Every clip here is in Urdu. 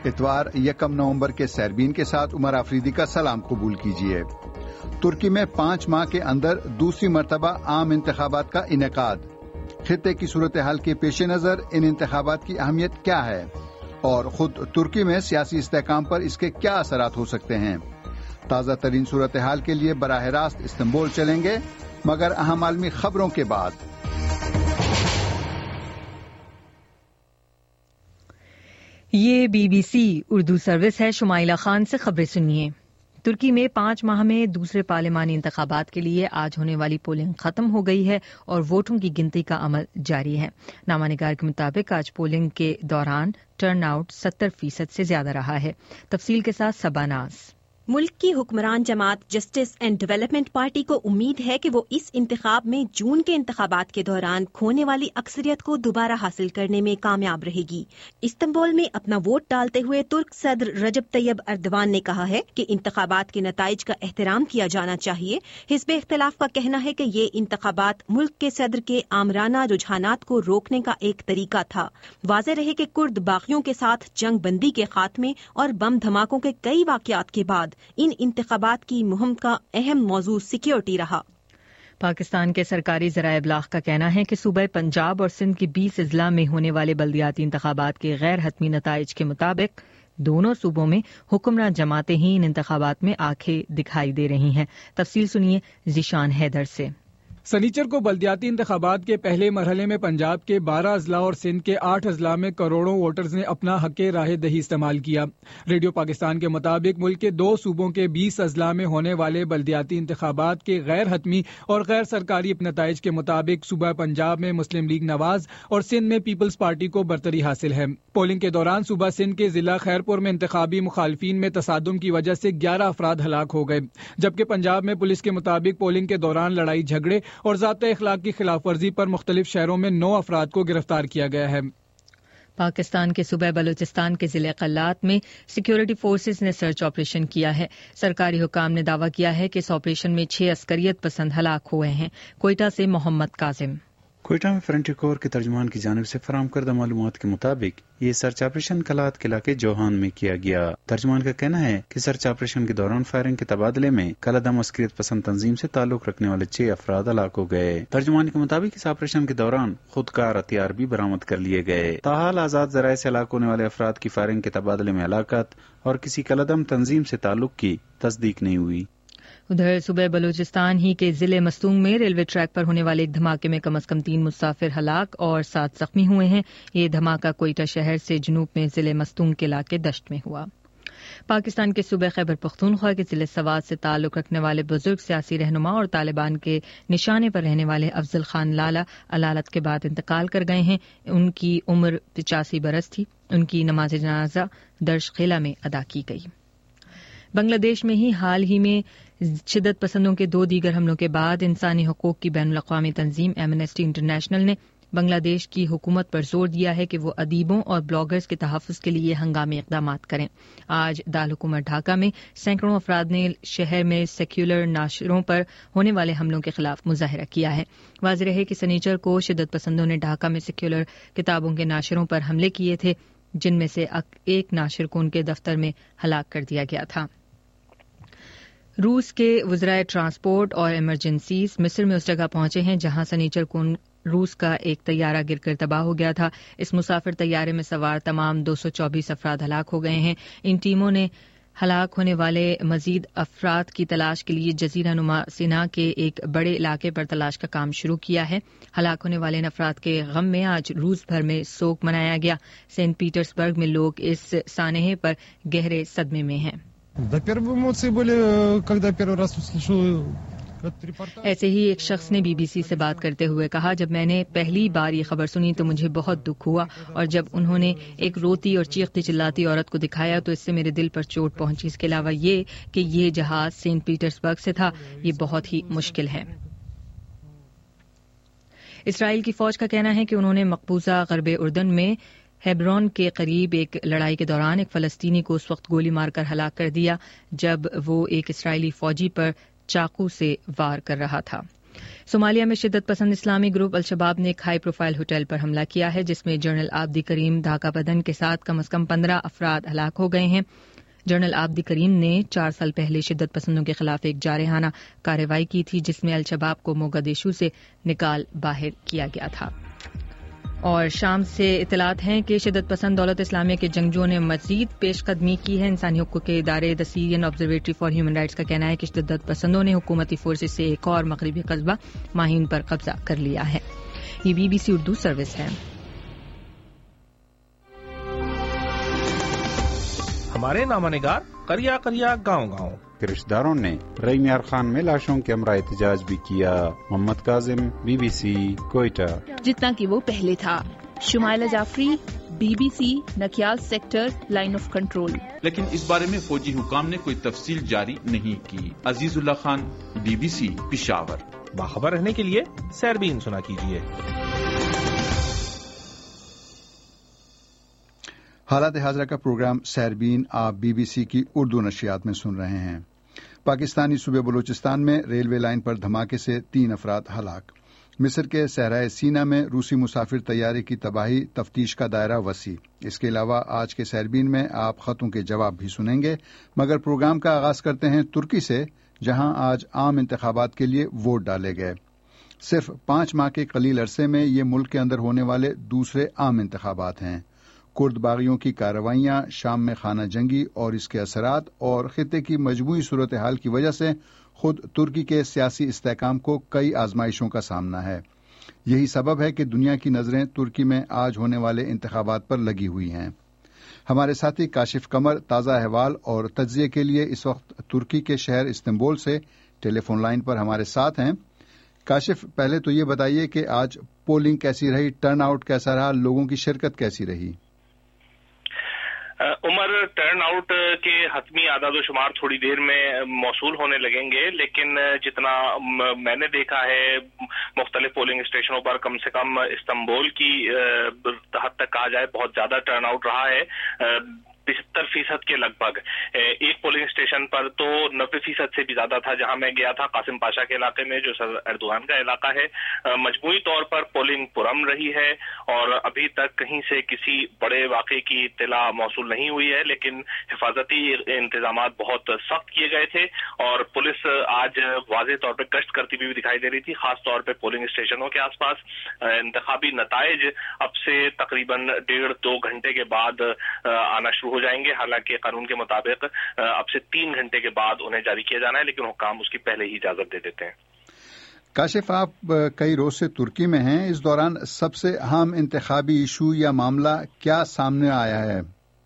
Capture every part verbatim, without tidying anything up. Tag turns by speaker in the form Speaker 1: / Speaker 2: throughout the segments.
Speaker 1: اتوار یکم نومبر کے سیربین کے ساتھ عمر آفریدی کا سلام قبول کیجیے۔ ترکی میں پانچ ماہ کے اندر دوسری مرتبہ عام انتخابات کا انعقاد، خطے کی صورتحال کے پیش نظر ان انتخابات کی اہمیت کیا ہے اور خود ترکی میں سیاسی استحکام پر اس کے کیا اثرات ہو سکتے ہیں؟ تازہ ترین صورتحال کے لیے براہ راست استنبول چلیں گے، مگر اہم عالمی خبروں کے بعد۔
Speaker 2: یہ B B C Urdu service ہے۔ شمائلہ خان سے خبریں سنیے۔ ترکی میں پانچ ماہ میں دوسرے پارلیمانی انتخابات کے لیے آج ہونے والی پولنگ ختم ہو گئی ہے اور ووٹوں کی گنتی کا عمل جاری ہے۔ نامہ نگار کے مطابق آج پولنگ کے دوران ٹرن آؤٹ ستر فیصد سے زیادہ رہا ہے۔ تفصیل کے ساتھ صبا ناز۔
Speaker 3: ملک کی حکمران جماعت جسٹس اینڈ ڈیولپمنٹ پارٹی کو امید ہے کہ وہ اس انتخاب میں جون کے انتخابات کے دوران کھونے والی اکثریت کو دوبارہ حاصل کرنے میں کامیاب رہے گی۔ استنبول میں اپنا ووٹ ڈالتے ہوئے ترک صدر رجب طیب اردوان نے کہا ہے کہ انتخابات کے نتائج کا احترام کیا جانا چاہیے۔ حزب اختلاف کا کہنا ہے کہ یہ انتخابات ملک کے صدر کے آمرانہ رجحانات کو روکنے کا ایک طریقہ تھا۔ واضح رہے کہ کرد باغیوں کے ساتھ جنگ بندی کے خاتمے اور بم دھماکوں کے کئی واقعات کے بعد ان انتخابات کی مہم کا اہم موضوع سیکیورٹی رہا۔
Speaker 2: پاکستان کے سرکاری ذرائع ابلاغ کا کہنا ہے کہ صوبہ پنجاب اور سندھ کی بیس اضلاع میں ہونے والے بلدیاتی انتخابات کے غیر حتمی نتائج کے مطابق دونوں صوبوں میں حکمراں جماعتیں ہی ان انتخابات میں آنکھیں دکھائی دے رہی ہیں۔ تفصیل سنیے ذیشان حیدر سے۔
Speaker 4: سنیچر کو بلدیاتی انتخابات کے پہلے مرحلے میں پنجاب کے بارہ اضلاع اور سندھ کے آٹھ اضلاع میں کروڑوں ووٹرز نے اپنا حق رائے دہی استعمال کیا۔ ریڈیو پاکستان کے مطابق ملک کے دو صوبوں کے بیس اضلاع میں ہونے والے بلدیاتی انتخابات کے غیر حتمی اور غیر سرکاری نتائج کے مطابق صوبہ پنجاب میں مسلم لیگ نواز اور سندھ میں پیپلز پارٹی کو برتری حاصل ہے۔ پولنگ کے دوران صوبہ سندھ کے ضلع خیرپور میں انتخابی مخالفین میں تصادم کی وجہ سے گیارہ افراد ہلاک ہو گئے، جبکہ پنجاب میں پولیس کے مطابق پولنگ کے دوران لڑائی جھگڑے اور ضابطۂ اخلاق کی خلاف ورزی پر مختلف شہروں میں نو افراد کو گرفتار کیا گیا ہے۔
Speaker 2: پاکستان کے صوبہ بلوچستان کے ضلع قلات میں سیکیورٹی فورسز نے سرچ آپریشن کیا ہے۔ سرکاری حکام نے دعویٰ کیا ہے کہ اس آپریشن میں چھ عسکریت پسند ہلاک ہوئے ہیں۔ کوئٹہ سے محمد کاظم۔
Speaker 5: کوئٹہ میں فرنٹی کور کے ترجمان کی جانب سے فراہم کردہ معلومات کے مطابق یہ سرچ آپریشن کلات کے علاقے جوہان میں کیا گیا۔ ترجمان کا کہنا ہے کہ سرچ آپریشن کے دوران فائرنگ کے تبادلے میں کلعدم عسکریت پسند تنظیم سے تعلق رکھنے والے چھ افراد ہلاک ہو گئے۔ ترجمان کے مطابق اس آپریشن کے دوران خودکار ہتھیار بھی برآمد کر لیے گئے۔ تاحال آزاد ذرائع سے ہلاک ہونے والے افراد کی فائرنگ کے تبادلے میں ہلاکت اور کسی کلعدم تنظیم سے تعلق کی تصدیق نہیں ہوئی۔
Speaker 2: ادھر صوبہ بلوچستان ہی کے ضلع مستونگ میں ریلوے ٹریک پر ہونے والے ایک دھماکے میں کم از کم تین مسافر ہلاک اور سات زخمی ہوئے ہیں۔ یہ دھماکہ کوئٹہ شہر سے جنوب میں ضلع مستونگ کے علاقے دشت میں ہوا۔ پاکستان کے صوبہ خیبر پختونخوا کے ضلع سوات سے تعلق رکھنے والے بزرگ سیاسی رہنما اور طالبان کے نشانے پر رہنے والے افضل خان لالا علالت کے بعد انتقال کر گئے ہیں۔ ان کی عمر پچاسی برس تھی۔ ان کی نماز جنازہ درش خیلہ میں ادا کی گئی۔ بنگلہ دیش میں ہی حال ہی میں شدت پسندوں کے دو دیگر حملوں کے بعد انسانی حقوق کی بین الاقوامی تنظیم ایمنسٹی انٹرنیشنل نے بنگلہ دیش کی حکومت پر زور دیا ہے کہ وہ ادیبوں اور بلاگرز کے تحفظ کے لیے ہنگامی اقدامات کریں۔ آج دارالحکومت ڈھاکہ میں سینکڑوں افراد نے شہر میں سیکولر ناشروں پر ہونے والے حملوں کے خلاف مظاہرہ کیا ہے۔ واضح رہے کہ سنیچر کو شدت پسندوں نے ڈھاکہ میں سیکولر کتابوں کے ناشروں پر حملے کیے تھے، جن میں سے ایک ناشر کو ان کے دفتر میں ہلاک کر دیا گیا تھا۔ روس کے وزرائے ٹرانسپورٹ اور ایمرجنسیز مصر میں اس جگہ پہنچے ہیں جہاں سنیچر کو روس کا ایک طیارہ گر کر تباہ ہو گیا تھا۔ اس مسافر طیارے میں سوار تمام دو سو چوبیس افراد ہلاک ہو گئے ہیں۔ ان ٹیموں نے ہلاک ہونے والے مزید افراد کی تلاش کے لیے جزیرہ نما سینا کے ایک بڑے علاقے پر تلاش کا کام شروع کیا ہے۔ ہلاک ہونے والے افراد کے غم میں آج روس بھر میں سوگ منایا گیا۔ سینٹ پیٹرسبرگ میں لوگ اس سانحے پر گہرے صدمے میں ہیں۔ ایسے ہی ایک شخص نے بی بی سی سے بات کرتے ہوئے کہا، جب میں نے پہلی بار یہ خبر سنی تو مجھے بہت دکھ ہوا، اور جب انہوں نے ایک روتی اور چیختی چلاتی عورت کو دکھایا تو اس سے میرے دل پر چوٹ پہنچی۔ اس کے علاوہ یہ کہ یہ جہاز سینٹ پیٹرسبرگ سے تھا، یہ بہت ہی مشکل ہے۔ اسرائیل کی فوج کا کہنا ہے کہ انہوں نے مقبوضہ غرب اردن میں ہیبرون کے قریب ایک لڑائی کے دوران ایک فلسطینی کو اس وقت گولی مار کر ہلاک کر دیا جب وہ ایک اسرائیلی فوجی پر چاقو سے وار کر رہا تھا۔ صومالیہ میں شدت پسند اسلامی گروپ الشباب نے ایک ہائی پروفائل ہوٹل پر حملہ کیا ہے جس میں جنرل عابدی کریم دھاکہ بدن کے ساتھ کم از کم پندرہ افراد ہلاک ہو گئے ہیں۔ جنرل عابدی کریم نے چار سال پہلے شدت پسندوں کے خلاف ایک جارحانہ کارروائی کی تھی جس میں الشباب کو موگادیشو سے نکال باہر کیا گیا تھا۔ اور شام سے اطلاعات ہیں کہ شدت پسند دولت اسلامیہ کے جنگجوؤں نے مزید پیش قدمی کی ہے۔ انسانی حقوق کے ادارے the Syrian Observatory for Human Rights کا کہنا ہے کہ شدت پسندوں نے حکومتی فورسز سے ایک اور مغربی قصبہ ماہین پر قبضہ کر لیا ہے۔ یہ B B C Urdu service ہے۔
Speaker 6: ہمارے نامہ نگار کریا کریا گاؤں گاؤں
Speaker 5: کے رشتہ داروں نے رئی میار خان میں لاشوں کے ہمراہ احتجاج بھی کیا۔ Muhammad Kazim, B B C, Quetta.
Speaker 7: جتنا کہ وہ پہلے تھا۔ Shumaila Jafri, B B C, Nakyal sector, line of control.
Speaker 8: لیکن اس بارے میں فوجی حکام نے کوئی تفصیل جاری نہیں کی۔ Azizullah Khan, B B C, Peshawar.
Speaker 6: باخبر رہنے کے لیے سیربین سنا کیجیے۔
Speaker 1: حالات حاضرہ کا پروگرام سیربین آپ بی بی سی کی اردو نشریات میں سن رہے ہیں۔ پاکستانی صوبے بلوچستان میں ریلوے لائن پر دھماکے سے تین افراد ہلاک۔ مصر کے صحرائے سینا میں روسی مسافر طیارے کی تباہی، تفتیش کا دائرہ وسیع۔ اس کے علاوہ آج کے سیربین میں آپ خطوں کے جواب بھی سنیں گے، مگر پروگرام کا آغاز کرتے ہیں ترکی سے، جہاں آج عام انتخابات کے لیے ووٹ ڈالے گئے۔ صرف پانچ ماہ کے قلیل عرصے میں یہ ملک کے اندر ہونے والے دوسرے عام انتخابات ہیں۔ کرد باغیوں کی کارروائیاں، شام میں خانہ جنگی اور اس کے اثرات اور خطے کی مجموعی صورتحال کی وجہ سے خود ترکی کے سیاسی استحکام کو کئی آزمائشوں کا سامنا ہے۔ یہی سبب ہے کہ دنیا کی نظریں ترکی میں آج ہونے والے انتخابات پر لگی ہوئی ہیں۔ ہمارے ساتھی کاشف قمر تازہ احوال اور تجزیے کے لیے اس وقت ترکی کے شہر استنبول سے ٹیلی فون لائن پر ہمارے ساتھ ہیں۔ کاشف، پہلے تو یہ بتائیے کہ آج پولنگ کیسی رہی، ٹرن آؤٹ کیسا رہا، لوگوں کی شرکت کیسی رہی؟
Speaker 9: عمر، ٹرن آؤٹ کے حتمی اعداد و شمار تھوڑی دیر میں موصول ہونے لگیں گے، لیکن جتنا میں نے دیکھا ہے مختلف پولنگ اسٹیشنوں پر، کم سے کم استنبول کی حد تک کہا جائے بہت زیادہ ٹرن آؤٹ رہا ہے، پچہتر فیصد کے لگ بھگ۔ ایک پولنگ اسٹیشن پر تو نبے فیصد سے بھی زیادہ تھا جہاں میں گیا تھا، قاسم پاشا کے علاقے میں جو صدر اردوغان کا علاقہ ہے۔ مجموعی طور پر پولنگ پرامن رہی ہے اور ابھی تک کہیں سے کسی بڑے واقعے کی اطلاع موصول نہیں ہوئی ہے، لیکن حفاظتی انتظامات بہت سخت کیے گئے تھے اور پولیس آج واضح طور پہ گشت کرتی ہوئی دکھائی دے رہی تھی، خاص طور پہ پولنگ اسٹیشنوں کے آس پاس۔ انتخابی نتائج اب سے تقریباً ڈیڑھ دو گھنٹے کے بعد آنا شروع ہو جائیں گے، حالانکہ قانون کے مطابق اب سے تین گھنٹے کے بعد انہیں جاری کیا جانا ہے، لیکن حکام اس کی پہلے ہی اجازت دے دیتے ہیں۔
Speaker 1: کاشف، آپ کئی روز سے ترکی میں ہیں، اس دوران سب سے اہم انتخابی ایشو یا معاملہ کیا سامنے آیا ہے؟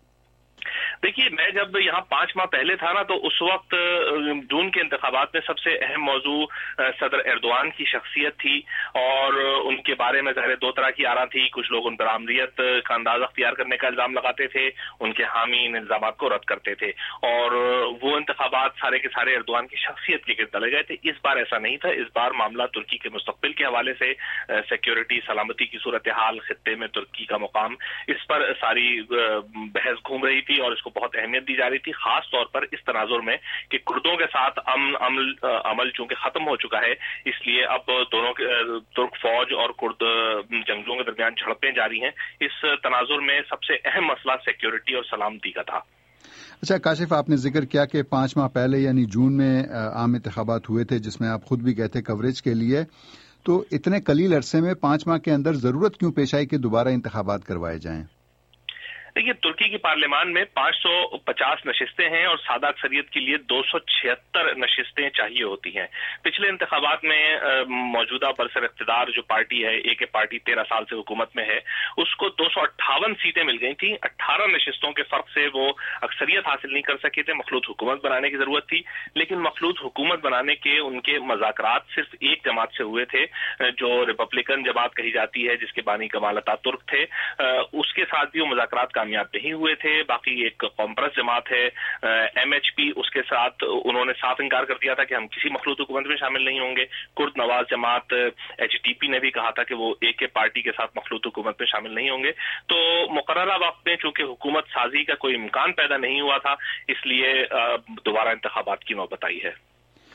Speaker 9: دیکھیے، میں جب یہاں پانچ ماہ پہلے تھا نا تو اس وقت جون کے انتخابات میں سب سے اہم موضوع صدر اردوغان کی شخصیت تھی اور ان کے بارے میں ظاہر دو طرح کی آرا تھی۔ کچھ لوگ ان پر آمریت کا انداز اختیار کرنے کا الزام لگاتے تھے، ان کے حامی ان الزامات کو رد کرتے تھے اور وہ انتخابات سارے کے سارے اردوغان کی شخصیت کے گرد ڈالے گئے تھے۔ اس بار ایسا نہیں تھا، اس بار معاملہ ترکی کے مستقبل کے حوالے سے، سیکیورٹی، سلامتی کی صورتحال، خطے میں ترکی کا مقام، اس پر ساری بحث گھوم رہی تھی اور اس کو بہت اہمیت دی جا رہی تھی، خاص طور پر اس تناظر میں کہ کردوں کے ساتھ امن عمل عمل چونکہ ختم ہو چکا ہے، اس لیے اب دونوں ترک فوج اور کرد جنگجوؤں کے درمیان جھڑپیں جاری ہیں۔ اس تناظر میں سب سے اہم مسئلہ سیکیورٹی اور سلامتی کا تھا۔
Speaker 1: اچھا کاشف، آپ نے ذکر کیا کہ پانچ ماہ پہلے یعنی جون میں عام انتخابات ہوئے تھے جس میں آپ خود بھی گئے تھے کوریج کے لیے، تو اتنے قلیل عرصے میں پانچ ماہ کے اندر ضرورت کیوں پیش آئی کہ دوبارہ انتخابات کروائے جائیں؟
Speaker 9: دیکھیے، ترکی کی پارلیمان میں پانچ سو پچاس نشستیں ہیں اور سادہ اکثریت کے لیے دو سو چھہتر نشستیں چاہیے ہوتی ہیں۔ پچھلے انتخابات میں موجودہ برسر اقتدار جو پارٹی ہے، اے کے پارٹی تیرہ سال سے حکومت میں ہے، اس کو دو سو اٹھاون سیٹیں مل گئی تھیں۔ اٹھارہ نشستوں کے فرق سے وہ اکثریت حاصل نہیں کر سکے تھے، مخلوط حکومت بنانے کی ضرورت تھی، لیکن مخلوط حکومت بنانے کے ان کے مذاکرات صرف ایک جماعت سے ہوئے تھے جو ریپبلکن جماعت کہی جاتی ہے، جس کے بانی کمال اتا ترک تھے۔ اس کے ساتھ بھی وہ مذاکرات کامیاب نہیں ہوئے تھے۔ باقی ایک قوم پرست جماعت ہے ایم ایچ پی، اس کے ساتھ انہوں نے صاف انکار کر دیا تھا کہ ہم کسی مخلوط حکومت میں شامل نہیں ہوں گے۔ کرد نواز جماعت ایچ ٹی پی نے بھی کہا تھا کہ وہ اے کے پارٹی کے ساتھ مخلوط حکومت میں شامل نہیں ہوں گے۔ تو مقررہ وقت میں چونکہ حکومت سازی کا کوئی امکان پیدا نہیں ہوا تھا، اس لیے دوبارہ انتخابات کی نوبت آئی ہے۔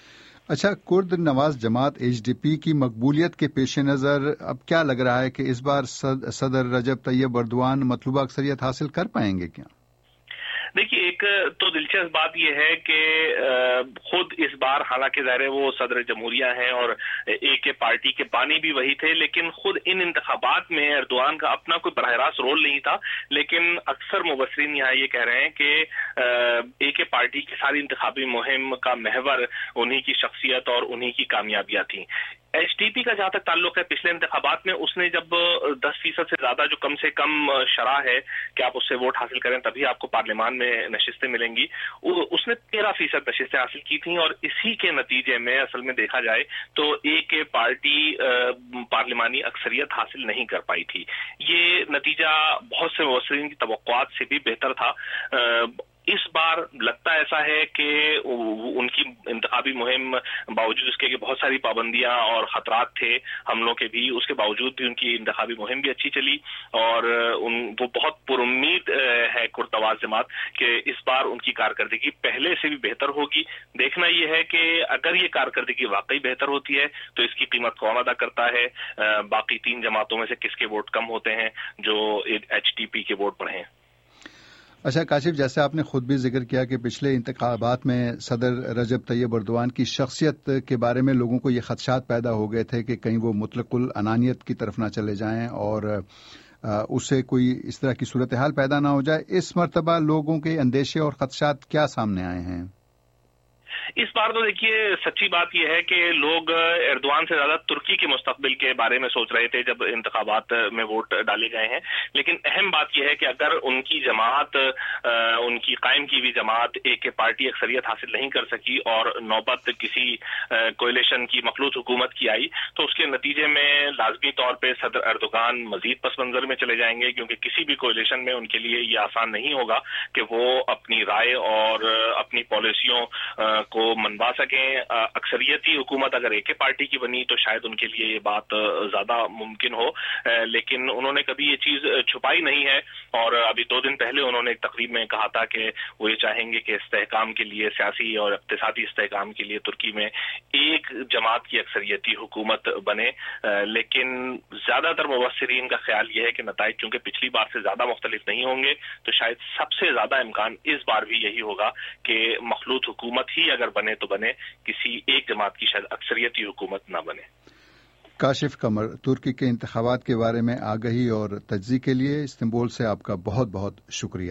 Speaker 1: اچھا، کرد نواز جماعت ایچ ڈی پی کی مقبولیت کے پیش نظر اب کیا لگ رہا ہے کہ اس بار صدر رجب طیب ایردوان مطلوبہ اکثریت حاصل کر پائیں گے کیا؟
Speaker 9: دیکھیے، ایک تو دلچسپ بات یہ ہے کہ خود اس بار حالانکہ ظاہر ہے وہ صدر جمہوریہ ہیں اور اے کے پارٹی کے بانی بھی وہی تھے، لیکن خود ان انتخابات میں ایردوان کا اپنا کوئی براہ راست رول نہیں تھا. لیکن اکثر مبصرین یہاں یہ کہہ رہے ہیں کہ اے کے پارٹی کی ساری انتخابی مہم کا محور انہی کی شخصیت اور انہی کی کامیابیاں تھیں. ایچ ڈی پی کا جہاں تک تعلق ہے، پچھلے انتخابات میں اس نے جب دس فیصد سے زیادہ جو کم سے کم شرح ہے کہ آپ اس سے ووٹ حاصل کریں تبھی آپ کو پارلیمان میں نشستیں ملیں گی، اس نے تیرہ فیصد نشستیں حاصل کی تھیں. اور اسی کے نتیجے میں اصل میں دیکھا جائے تو اے کے پارٹی پارلیمانی اکثریت حاصل نہیں کر پائی تھی. یہ نتیجہ بہت سے مبصرین کی توقعات سے بھی بہتر تھا. اس بار لگتا ایسا ہے کہ ان کی انتخابی مہم باوجود اس کے کہ بہت ساری پابندیاں اور خطرات تھے حملوں کے بھی، اس کے باوجود بھی ان کی انتخابی مہم بھی اچھی چلی اور ان وہ بہت پر امید ہے کرد نواز جماعت کہ اس بار ان کی کارکردگی پہلے سے بھی بہتر ہوگی. دیکھنا یہ ہے کہ اگر یہ کارکردگی واقعی بہتر ہوتی ہے تو اس کی قیمت کون ادا کرتا ہے، باقی تین جماعتوں میں سے کس کے ووٹ کم ہوتے ہیں جو ایچ ٹی پی کے ووٹ بڑھیں.
Speaker 1: اچھا کاشف، جیسے آپ نے خود بھی ذکر کیا کہ پچھلے انتخابات میں صدر رجب طیب ایردوان کی شخصیت کے بارے میں لوگوں کو یہ خدشات پیدا ہو گئے تھے کہ کہیں وہ مطلق العنانیت کی طرف نہ چلے جائیں اور اس سے کوئی اس طرح کی صورتحال پیدا نہ ہو جائے. اس مرتبہ لوگوں کے اندیشے اور خدشات کیا سامنے آئے ہیں؟
Speaker 9: اس بار تو دیکھیے سچی بات یہ ہے کہ لوگ ایردوان سے زیادہ ترکی کے مستقبل کے بارے میں سوچ رہے تھے جب انتخابات میں ووٹ ڈالے گئے ہیں. لیکن اہم بات یہ ہے کہ اگر ان کی جماعت ان کی قائم کی ہوئی جماعت ایک کے پارٹی اکثریت حاصل نہیں کر سکی اور نوبت کسی کولیشن کی مخلوط حکومت کی آئی تو اس کے نتیجے میں لازمی طور پہ صدر ایردوان مزید پس منظر میں چلے جائیں گے، کیونکہ کسی بھی کولیشن میں ان کے لیے یہ آسان نہیں ہوگا کہ وہ اپنی رائے اور اپنی پالیسیوں کو کو منوا سکیں. اکثریتی حکومت اگر ایک پارٹی کی بنی تو شاید ان کے لیے یہ بات زیادہ ممکن ہو، لیکن انہوں نے کبھی یہ چیز چھپائی نہیں ہے. اور ابھی دو دن پہلے انہوں نے ایک تقریب میں کہا تھا کہ وہ یہ چاہیں گے کہ استحکام کے لیے، سیاسی اور اقتصادی استحکام کے لیے ترکی میں ایک جماعت کی اکثریتی حکومت بنے. لیکن زیادہ تر مبصرین کا خیال یہ ہے کہ نتائج چونکہ پچھلی بار سے زیادہ مختلف نہیں ہوں گے تو شاید سب سے زیادہ امکان اس بار بھی یہی ہوگا کہ مخلوط حکومت ہی اگر بنے تو بنے، کسی ایک جماعت کی شاید اکثریتی حکومت نہ بنے.
Speaker 1: کاشف قمر، ترکی کے انتخابات کے بارے میں آگہی اور تجزیے کے لیے استنبول سے آپ کا بہت بہت شکریہ.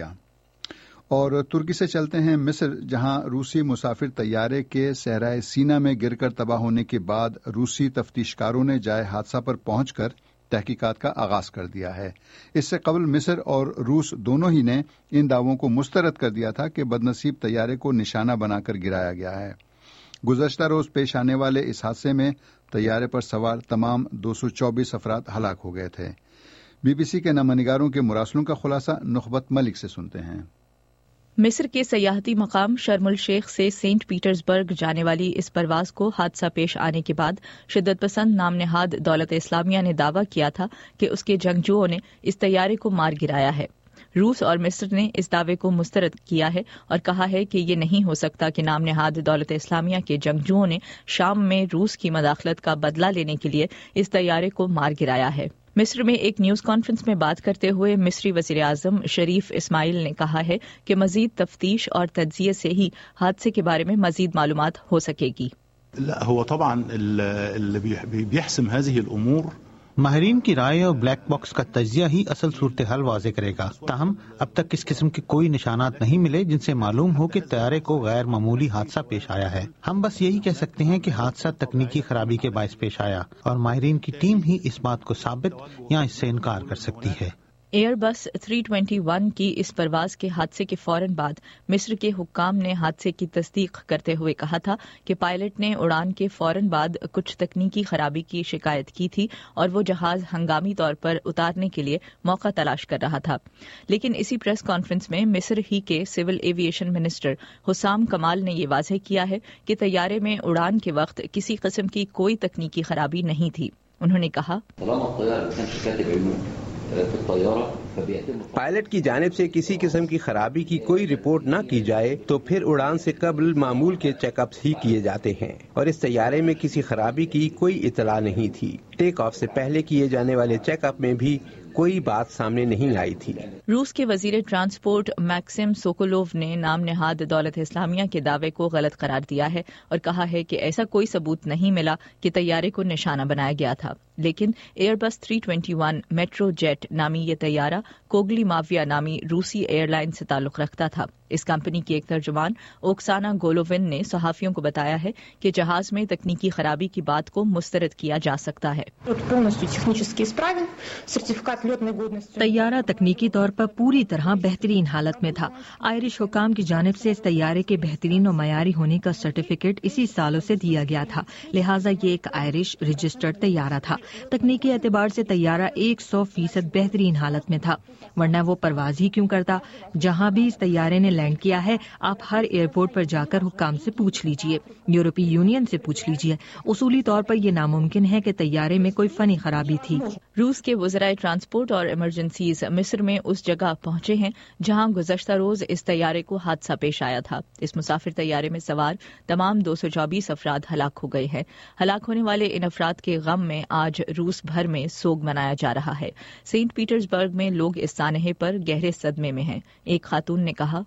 Speaker 1: اور ترکی سے چلتے ہیں مصر، جہاں روسی مسافر طیارے کے صحرائے سینا میں گر کر تباہ ہونے کے بعد روسی تفتیشکاروں نے جائے حادثہ پر پہنچ کر تحقیقات کا آغاز کر دیا ہے. اس سے قبل مصر اور روس دونوں ہی نے ان دعووں کو مسترد کر دیا تھا کہ بدنصیب طیارے کو نشانہ بنا کر گرایا گیا ہے. گزشتہ روز پیش آنے والے اس حادثے میں طیارے پر سوار تمام دو سو چوبیس افراد ہلاک ہو گئے تھے. بی بی سی کے نامہ نگاروں کے مراسلوں کا خلاصہ نخبت ملک سے سنتے ہیں.
Speaker 7: مصر کے سیاحتی مقام شرم الشیخ سے سینٹ پیٹرزبرگ جانے والی اس پرواز کو حادثہ پیش آنے کے بعد شدت پسند نام نہاد دولت اسلامیہ نے دعویٰ کیا تھا کہ اس کے جنگجوؤں نے اس طیارے کو مار گرایا ہے. روس اور مصر نے اس دعوے کو مسترد کیا ہے اور کہا ہے کہ یہ نہیں ہو سکتا کہ نام نہاد دولت اسلامیہ کے جنگجوؤں نے شام میں روس کی مداخلت کا بدلہ لینے کے لیے اس طیارے کو مار گرایا ہے. مصر میں ایک نیوز کانفرنس میں بات کرتے ہوئے مصری وزیر اعظم شریف اسماعیل نے کہا ہے کہ مزید تفتیش اور تجزیے سے ہی حادثے کے بارے میں مزید معلومات ہو سکے گی.
Speaker 10: لا هو طبعا اللي بيحسم هذه الامور
Speaker 11: ماہرین کی رائے اور بلیک باکس کا تجزیہ ہی اصل صورتحال واضح کرے گا. تاہم اب تک اس قسم کے کوئی نشانات نہیں ملے جن سے معلوم ہو کہ طیارے کو غیر معمولی حادثہ پیش آیا ہے. ہم بس یہی کہہ سکتے ہیں کہ حادثہ تکنیکی خرابی کے باعث پیش آیا اور ماہرین کی ٹیم ہی اس بات کو ثابت یا اس سے انکار کر سکتی ہے.
Speaker 7: ایئر بس تھری ٹوینٹی ون کی اس پرواز کے حادثے کے فوراً بعد مصر کے حکام نے حادثے کی تصدیق کرتے ہوئے کہا تھا کہ پائلٹ نے اڑان کے فوراً بعد کچھ تکنیکی خرابی کی شکایت کی تھی اور وہ جہاز ہنگامی طور پر اتارنے کے لیے موقع تلاش کر رہا تھا. لیکن اسی پریس کانفرنس میں مصر ہی کے civil aviation minister Hossam Kamal نے یہ واضح کیا ہے کہ طیارے میں اڑان کے وقت کسی قسم کی کوئی تکنیکی خرابی نہیں تھی. انہوں نے کہا
Speaker 12: پائلٹ کی جانب سے کسی قسم کی خرابی کی کوئی رپورٹ نہ کی جائے تو پھر اڑان سے قبل معمول کے چیک اپس ہی کیے جاتے ہیں، اور اس طیارے میں کسی خرابی کی کوئی اطلاع نہیں تھی۔ ٹیک آف سے پہلے کیے جانے والے چیک اپ میں بھی کوئی بات سامنے نہیں آئی تھی۔
Speaker 7: روس کے وزیر ٹرانسپورٹ میکسم سوکولوو نے نام نہاد دولت اسلامیہ کے دعوے کو غلط قرار دیا ہے اور کہا ہے کہ ایسا کوئی ثبوت نہیں ملا کہ طیارے کو نشانہ بنایا گیا تھا، لیکن Airbus three twenty one Metrojet نامی یہ طیارہ کوگلی ماویا نامی روسی ایئر لائن سے تعلق رکھتا تھا۔ اس کمپنی کی ایک ترجمان اوکسانا گولوون نے صحافیوں کو بتایا ہے کہ جہاز میں تکنیکی خرابی کی بات کو مسترد کیا جا سکتا ہے۔
Speaker 2: طیارہ تکنیکی طور پر پوری طرح بہترین حالت میں تھا۔ آئرش حکام کی جانب سے اس طیارے کے بہترین و معیاری ہونے کا سرٹیفکیٹ اسی سالوں سے دیا گیا تھا، لہٰذا یہ ایک آئرش رجسٹرڈ طیارہ تھا۔ تکنیکی اعتبار سے طیارہ ایک سو فیصد بہترین حالت میں تھا، ورنہ وہ پرواز ہی کیوں کرتا۔ جہاں بھی اس طیارے نے لینڈ کیا ہے آپ ہر ایئرپورٹ پر جا کر حکام سے پوچھ لیجئے، یورپی یونین سے پوچھ لیجئے، اصولی طور پر یہ ناممکن ہے کہ طیارے میں کوئی فنی خرابی تھی۔
Speaker 7: روس کے وزرائے ٹرانسپورٹ اور ایمرجنسیز مصر میں اس جگہ پہنچے ہیں جہاں گزشتہ روز اس طیارے کو حادثہ پیش آیا تھا۔ اس مسافر طیارے میں سوار تمام دو سو چوبیس افراد ہلاک ہو گئے ہیں۔ ہلاک ہونے والے ان افراد کے غم میں آج روس بھر میں سوگ منایا جا رہا ہے۔ سینٹ پیٹرز برگ میں لوگ اس سانحے پر گہرے صدمے میں ہیں۔ ایک خاتون نے کہا،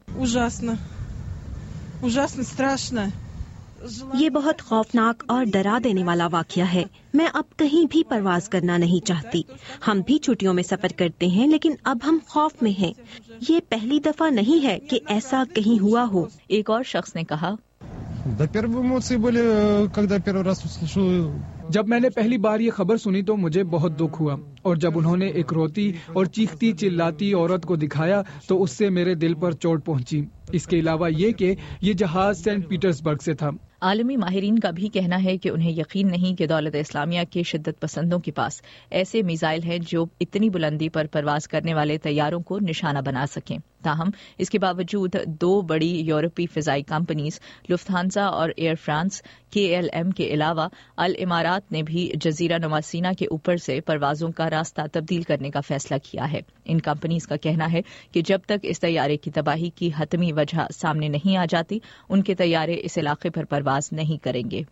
Speaker 3: یہ بہت خوفناک اور ڈرا دینے والا واقعہ ہے۔ میں اب کہیں بھی پرواز کرنا نہیں چاہتی۔ ہم بھی چھٹیوں میں سفر کرتے ہیں لیکن اب ہم خوف میں ہیں۔ یہ پہلی دفعہ نہیں ہے کہ ایسا کہیں ہوا ہو۔
Speaker 7: ایک اور شخص نے کہا،
Speaker 4: جب میں نے پہلی بار یہ خبر سنی تو مجھے بہت دکھ ہوا، اور جب انہوں نے ایک روتی اور چیختی چلاتی عورت کو دکھایا تو اس سے میرے دل پر چوٹ پہنچی۔ اس کے علاوہ یہ کہ یہ جہاز سینٹ پیٹرز برگ سے تھا۔
Speaker 7: عالمی ماہرین کا بھی کہنا ہے کہ انہیں یقین نہیں کہ دولت اسلامیہ کے شدت پسندوں کے پاس ایسے میزائل ہیں جو اتنی بلندی پر پرواز کرنے والے طیاروں کو نشانہ بنا سکیں۔ تاہم اس کے باوجود دو بڑی یورپی فضائی کمپنیز لفتھانسا اور Air France K L M کے علاوہ الامارات نے بھی جزیرہ نما سینا کے اوپر سے پروازوں کا راستہ تبدیل کرنے کا فیصلہ کیا ہے۔ ان کمپنیز کا کہنا ہے کہ جب تک اس طیارے کی تباہی کی حتمی وجہ سامنے نہیں آ جاتی ان کے طیارے اس علاقے پر پرواز نہیں کریں گے۔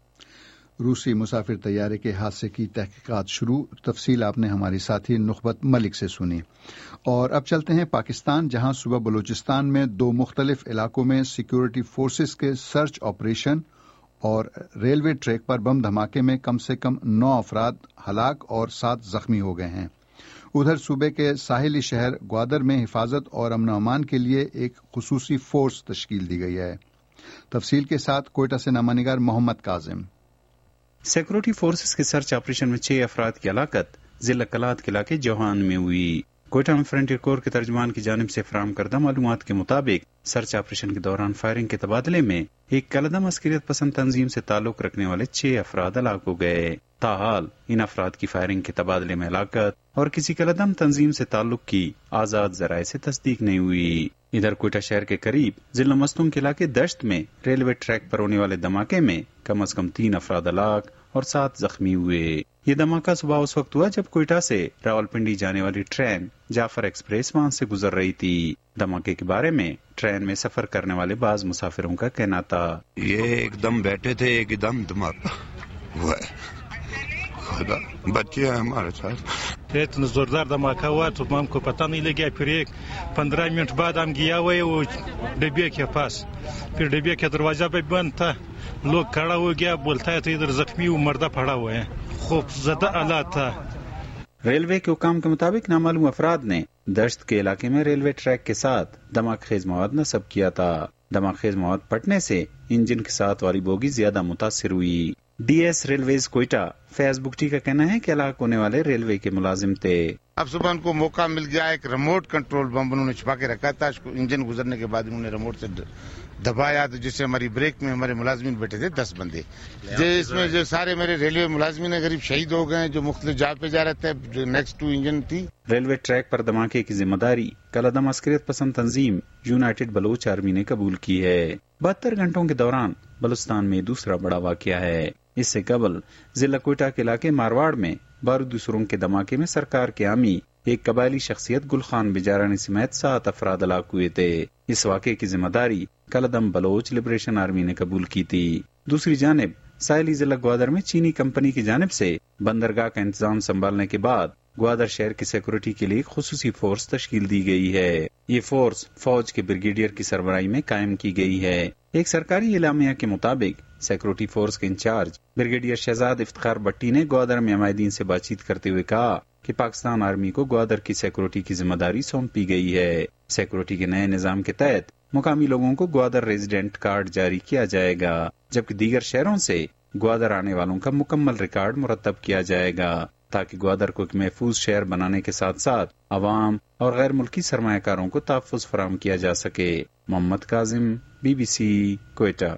Speaker 1: روسی مسافر طیارے کے حادثے کی تحقیقات شروع، تفصیل آپ نے ہماری ساتھی نخبت ملک سے سنی۔ اور اب چلتے ہیں پاکستان، جہاں صوبہ بلوچستان میں دو مختلف علاقوں میں سیکورٹی فورسز کے سرچ آپریشن اور ریلوے ٹریک پر بم دھماکے میں کم سے کم نو افراد ہلاک اور سات زخمی ہو گئے ہیں۔ ادھر صوبے کے ساحلی شہر گوادر میں حفاظت اور امن و امان کے لیے ایک خصوصی فورس تشکیل دی گئی ہے۔ تفصیل کے ساتھ کوئٹہ سے نامہ نگار محمد کاظم۔
Speaker 5: سیکورٹی فورسز کے سرچ آپریشن میں چھ افراد کی ہلاکت ضلع کلات کے علاقے جوہان میں ہوئی۔ کوئٹہ میں فرنٹیئر کور کے ترجمان کی جانب سے فراہم کردہ معلومات کے مطابق سرچ آپریشن کے دوران فائرنگ کے تبادلے میں ایک کلعدم عسکریت پسند تنظیم سے تعلق رکھنے والے چھ افراد ہلاک ہو گئے۔ تاحال ان افراد کی فائرنگ کے تبادلے میں ہلاکت اور کسی کلعدم تنظیم سے تعلق کی آزاد ذرائع سے تصدیق نہیں ہوئی۔ ادھر کوئٹہ شہر کے قریب ضلع مستونگ کے علاقے دشت میں ریلوے ٹریک پر ہونے والے دھماکے میں کم از کم تین افراد ہلاک اور سات زخمی ہوئے۔ یہ دھماکہ صبح اس وقت ہوا جب کوئٹہ سے راولپنڈی جانے والی ٹرین جعفر ایکسپریس وہاں سے گزر رہی تھی۔ دھماکے کے بارے میں ٹرین میں سفر کرنے والے بعض مسافروں کا کہنا تھا،
Speaker 13: یہ ایک دم بیٹھے تھے، ایک دم دھماکہ ہوا ہے، خدا بچے ہیں ہمارے ساتھ۔
Speaker 14: اتنا زوردار دھماکہ ہوا تو ہم کو پتہ نہیں لگا، پھر ایک پندرہ منٹ بعد ہم گیا ہوئے وہ ڈبے کے پاس، پھر ڈبے کا دروازہ پہ بند تھا، لوگ کھڑا ہو گیا، بولتا ہے تو ادھر زخمی و مردہ پڑا ہوئے ہیں، خوف زدہ حالات تھا۔
Speaker 5: ریلوے کے حکام کے مطابق نامعلوم افراد نے دشت کے علاقے میں ریلوے ٹریک کے ساتھ دھماک خیز مواد نصب کیا تھا۔ دھماک خیز مواد پھٹنے سے انجن کے ساتھ والی بوگی زیادہ متاثر ہوئی۔ D S railways Quetta Faiz Bugti کا کہنا ہے کہ ہلاک ہونے والے ریلوے کے ملازم تھے۔
Speaker 15: اب صبح ان کو موقع مل گیا، ایک ریموٹ کنٹرول بم انہوں نے چھپا کے رکھا تھا، اس کو انجن گزرنے کے بعد انہوں نے ریموٹ سے دبایا تو جس سے ہماری بریک میں ہمارے ملازمین بیٹھے تھے دس بندے، جس میں جو سارے میرے ریلوے ملازمین غریب شہید ہو گئے، جو مختلف جگہ پہ جا رہے تھے، جو نیکسٹ ٹو انجن تھی۔
Speaker 5: ریلوے ٹریک پر دھماکے کی ذمہ داری کلعدم عسکریت پسند تنظیم یونائٹڈ بلوچ آرمی نے قبول کی ہے۔ بہتر گھنٹوں کے دوران بلوچستان میں دوسرا بڑا واقعہ ہے۔ اس سے قبل ضلع کوئٹہ کے علاقے مارواڑ میں بارودی سرنگ کے دھماکے میں سرکار کے حامی ایک قبائلی شخصیت گل خان بیجارانی سمیت سات افراد ہلاک ہوئے تھے۔ اس واقعے کی ذمہ داری کالعدم بلوچ لبریشن آرمی نے قبول کی تھی۔ دوسری جانب ساحلی ضلع گوادر میں چینی کمپنی کی جانب سے بندرگاہ کا انتظام سنبھالنے کے بعد گوادر شہر کی سیکورٹی کے لیے خصوصی فورس تشکیل دی گئی ہے۔ یہ فورس فوج کے بریگیڈیئر کی سربراہی میں قائم کی گئی ہے۔ ایک سرکاری اعلامیہ کے مطابق سیکورٹی فورس کے انچارج بریگیڈیئر شہزاد افتخار بٹی نے گوادر میں عمائدین سے بات چیت کرتے ہوئے کہا کہ پاکستان آرمی کو گوادر کی سیکورٹی کی ذمہ داری سونپی گئی ہے۔ سیکورٹی کے نئے نظام کے تحت مقامی لوگوں کو گوادر ریزیڈنٹ کارڈ جاری کیا جائے گا، جبکہ دیگر شہروں سے گوادر آنے والوں کا مکمل ریکارڈ مرتب کیا جائے گا تاکہ گوادر کو ایک محفوظ شہر بنانے کے ساتھ ساتھ عوام اور غیر ملکی سرمایہ کاروں کو تحفظ فراہم کیا جا سکے۔ Muhammad Kazim, B B C, Quetta.